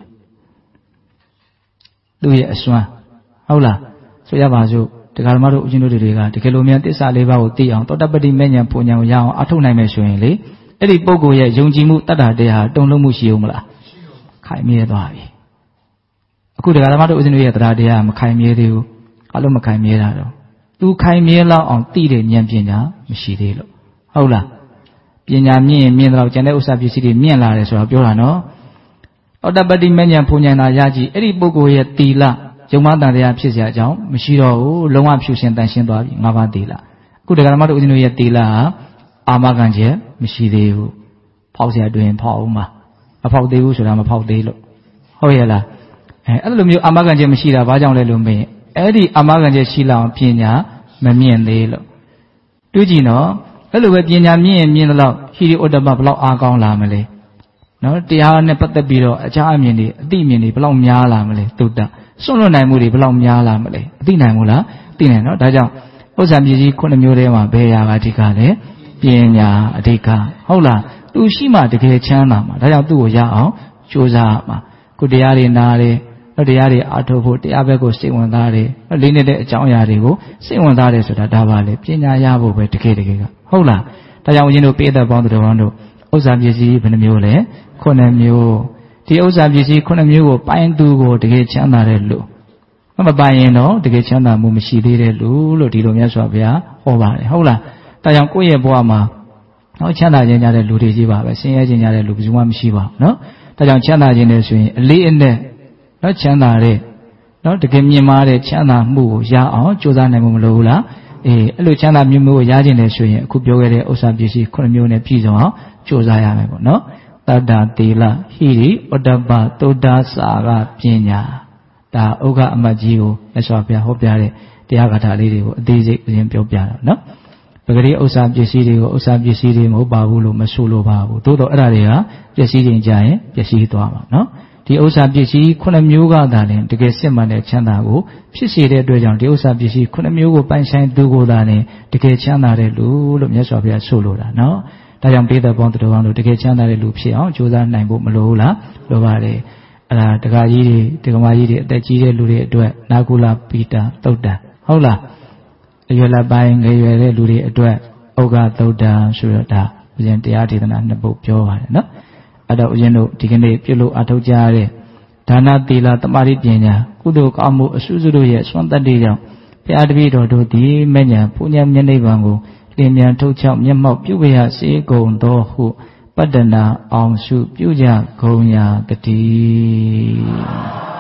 သူရဲ့အစွမ်းဟုတ်လားဆိုရပါစို့တရားဓမ္မတို့ဦးဇင်းတို့တွေကတကယ်လို့များသစ္စာ၄ပါးကိုသိအောင်သောတပတ္တိမဲ့ဉာဏ်ပူဉာဏ်ကိုရအောင်အထုတ်နိုင်မယ်ဆိုရင်လေအဲ့ဒီပုဂ္ဂိုလ်ရဲ့ယုံကြည်မှုတတ္တတရားတုံ့လုံးမှုရှိဦးမလားခိုင်မြဲသွားပြီအခုတရားဓမ္မတို့ဦးဇင်းတို့ရဲ့တရားတရားမခိုင်မြဲသေးဘူးအလုံးမခိုင်မြဲတာတော့သူခိုင်မြဲလောက်အောင်သိတဲ့ဉာဏ်ပညာမရှိသေးလို့ဟုတ်လားပညာမြင့်ရင်မြင့်တော့ကျန်တဲ့ဥစ္စာပစ္စည်းတွေမြင့်လာတယ်ဆိုတော့ပြောတာနော်သောတပတ္တိမဲ့ဉာဏ်ပူဉာဏ်သာရကြည့်အဲ့ဒီပုဂ္ဂိုလ်ရဲ့သီလယုံမတန်တရားဖြစ်เสียအကြောင်းမရှိတော့ဘူးလုံးဝဖြူစင်တန်ရှင်းသွားပြီ၅ပါးသီလအခုတရားဓမ္မတို့ဦးဇင်းတို့ရဲ့သီလဟာအာမခံချက်မရှိသေးဘူးဖောက်เสียတွင်ဖောက်အောင်ပါမဖောက်သေးဘူးဆိုတာမဖောက်သေးလို့ဟုတ်ရဲ့လားအဲ့လိုမျိုးအာမခံချက်မရှိတာဘာကြောင့်လဲလို့မေးရင်အဲ့ဒီအာမခံချက်ရှိလောက်ပညာမမြင့်သေးလို့တွေးကြည့်နော်အဲ့လိုပဲပညာမြင့်ရင်မြင့်တော့ဟိရိဩတ္တပဘလောက်အားကောင်းလာမလဲနော်တရားနဲ့ပတ်သက်ပြီးတော့အခြားအမြင်တွေအသိအမြင်တွေဘလောက်များလာမလဲသုတ္တစွန့်လွတ်နိုင်မှုတွေဘလောက်များလာမလဲအသိနိုင်မို့လားသိနိုင်နော်ဒါကြောင့်ဥစ္စာပစ္စည်း9မျိုးထဲမှာဘယ်ရာကအဓိကလဲပညာအဓိကဟုတ်လားသူရှိမှတကယ်ချမ်းသာမှာဒါကြောင့်သူ့ကိုရအောင်ကြိုးစားမှာခုတရားတွေနားတယ်တရားတွေအားထုတ်ဖို့တရားဘက်ကိုစိတ်ဝင်စားတယ်လေးနေတဲ့အကြောင်းအရာတွေကိုစိတ်ဝင်စားတယ်ဆိုတာဒါပါလေပညာရဖို့ပဲတကယ်ကဟုတ်လားဒါကြောင့်ဦးဇင်းတို့ပိဋကပေါင်းတော်တို့ဥစ္စာပစ္စည်းဘယ်နှမျိုးလဲ9မျိုးဒီဥစ္စာပစ္စည်း9မျိုးကိုပိုင်သူကိုတကယ်ချမ်းသာတဲ့လူမပိုင်ရင်တော့တကယ်ချမ်းသာမှုမရှိသေးတဲ့လူလို့ဒီလိုမြတ်စွာဘုရားဟောပါတယ်ဟုတ်လားဒါကြောင့်ကိုယ့်ရဲ့ဘဝမှာချမ်းသာခြင်းကြတဲ့လူတွေကြီးပါပဲဆင်းရဲခြင်းကြတဲ့လူဘယ်သူမှမရှိပါဘူးနော်ဒါကြောင့်ချမ်းသာခြင်းနဲ့ဆိုရင်အလေးအနက်နော်ချမ်းသာတဲ့နော်တကယ်မြင်မာတဲ့ချမ်းသာမှုကိုရအောင်ကြိုးစားနိုင်မှုမလိုဘူးလားအဲ့လိုချမ်းသာမျိုးကိုရခြင်းနဲ့ဆိုရင်အခုပြောခဲ့တဲ့ဥစ္စာပစ္စည်း9မျိုးနဲ့ပြည့်စုံအောင်ကြိုးစားရမယ်ပေါ့နော်တတ္တသီလဟိရိဩတ္တပသုဒ္ဓစာကပညာဒါဥက္ကအမတ်ကြီးကိုမြတ်စွာဘုရားဟောပြတဲ့တရားဂါထာလေးတွေကိုအသေးစိတ်အရင်ပြောပြတာနော်ပဂရိဥစ္စာပစ္စည်းတွေကိုဥစ္စာပစ္စည်းတွေမဟုတ်ပါဘူးလို့မဆိုလိုပါဘူးသို့တော့အဲ့ဒါတွေကပစ္စည်းချင်းကြရင်ပစ္စည်းသွားမှာနော်ဒီဥစ္စာပစ္စည်း9မျိုးကသာလျှင်တကယ်စစ်မှန်တဲ့ချမ်းသာကိုဖြစ်စေတဲ့အတွက်ကြောင့်ဒီဥစ္စာပစ္စည်း9မျိုးကိုပိုင်ဆိုင်သူကိုသာလျှင်တကယ်ချမ်းသာတဲ့လူလို့မြတ်စွာဘုရားဆိုလိုတာနော်ဒါကြောင့်ပိဋကပေါင်းတော်တို့တကယ်ချမ်းသာတဲ့လူဖြစ်အောင်ကြိုးစားနိုင်ဖို့မလိုဘူးလားလိုပါတယ်အဲ့ဒါတက္ကကြီးတွေတက္ကမကြီးတွေအသက်ကြီးတဲ့လူတွေအတွက်နာကုလပိတာသုတ်တံဟုတ်လားအရွယ်လက်ပိုင်းငယ်ရွယ်တဲ့လူတွေအတွက်ဥက္ကသုတ်တံဆိုတော့ဒါဦးဇင်းတရားဒေသနာနှစ်ပုဒ်ပြောပါတယ်နော်အဲ့တော့ဦးဇင်းတို့ဒီကနေ့ပြုလို့အထောက်ကြရတဲ့ဒါနသီလသမာဓိပညာကုသိုလ်ကောင်းမှုအစုစုတို့ရဲ့စွမ်းတတ္တိကြောင့်ဘုရားတပည့်တော်တို့သည်မဲ့ညာပူညာမျက်နှိပ်ပံကိုလင်းမြန်ထုတ်ချောက်မျက်မှောက်ပြုဝေရစေကုန်သောဟုပတ္တနာအောင်စုပြုကြကုန်ရာတည်း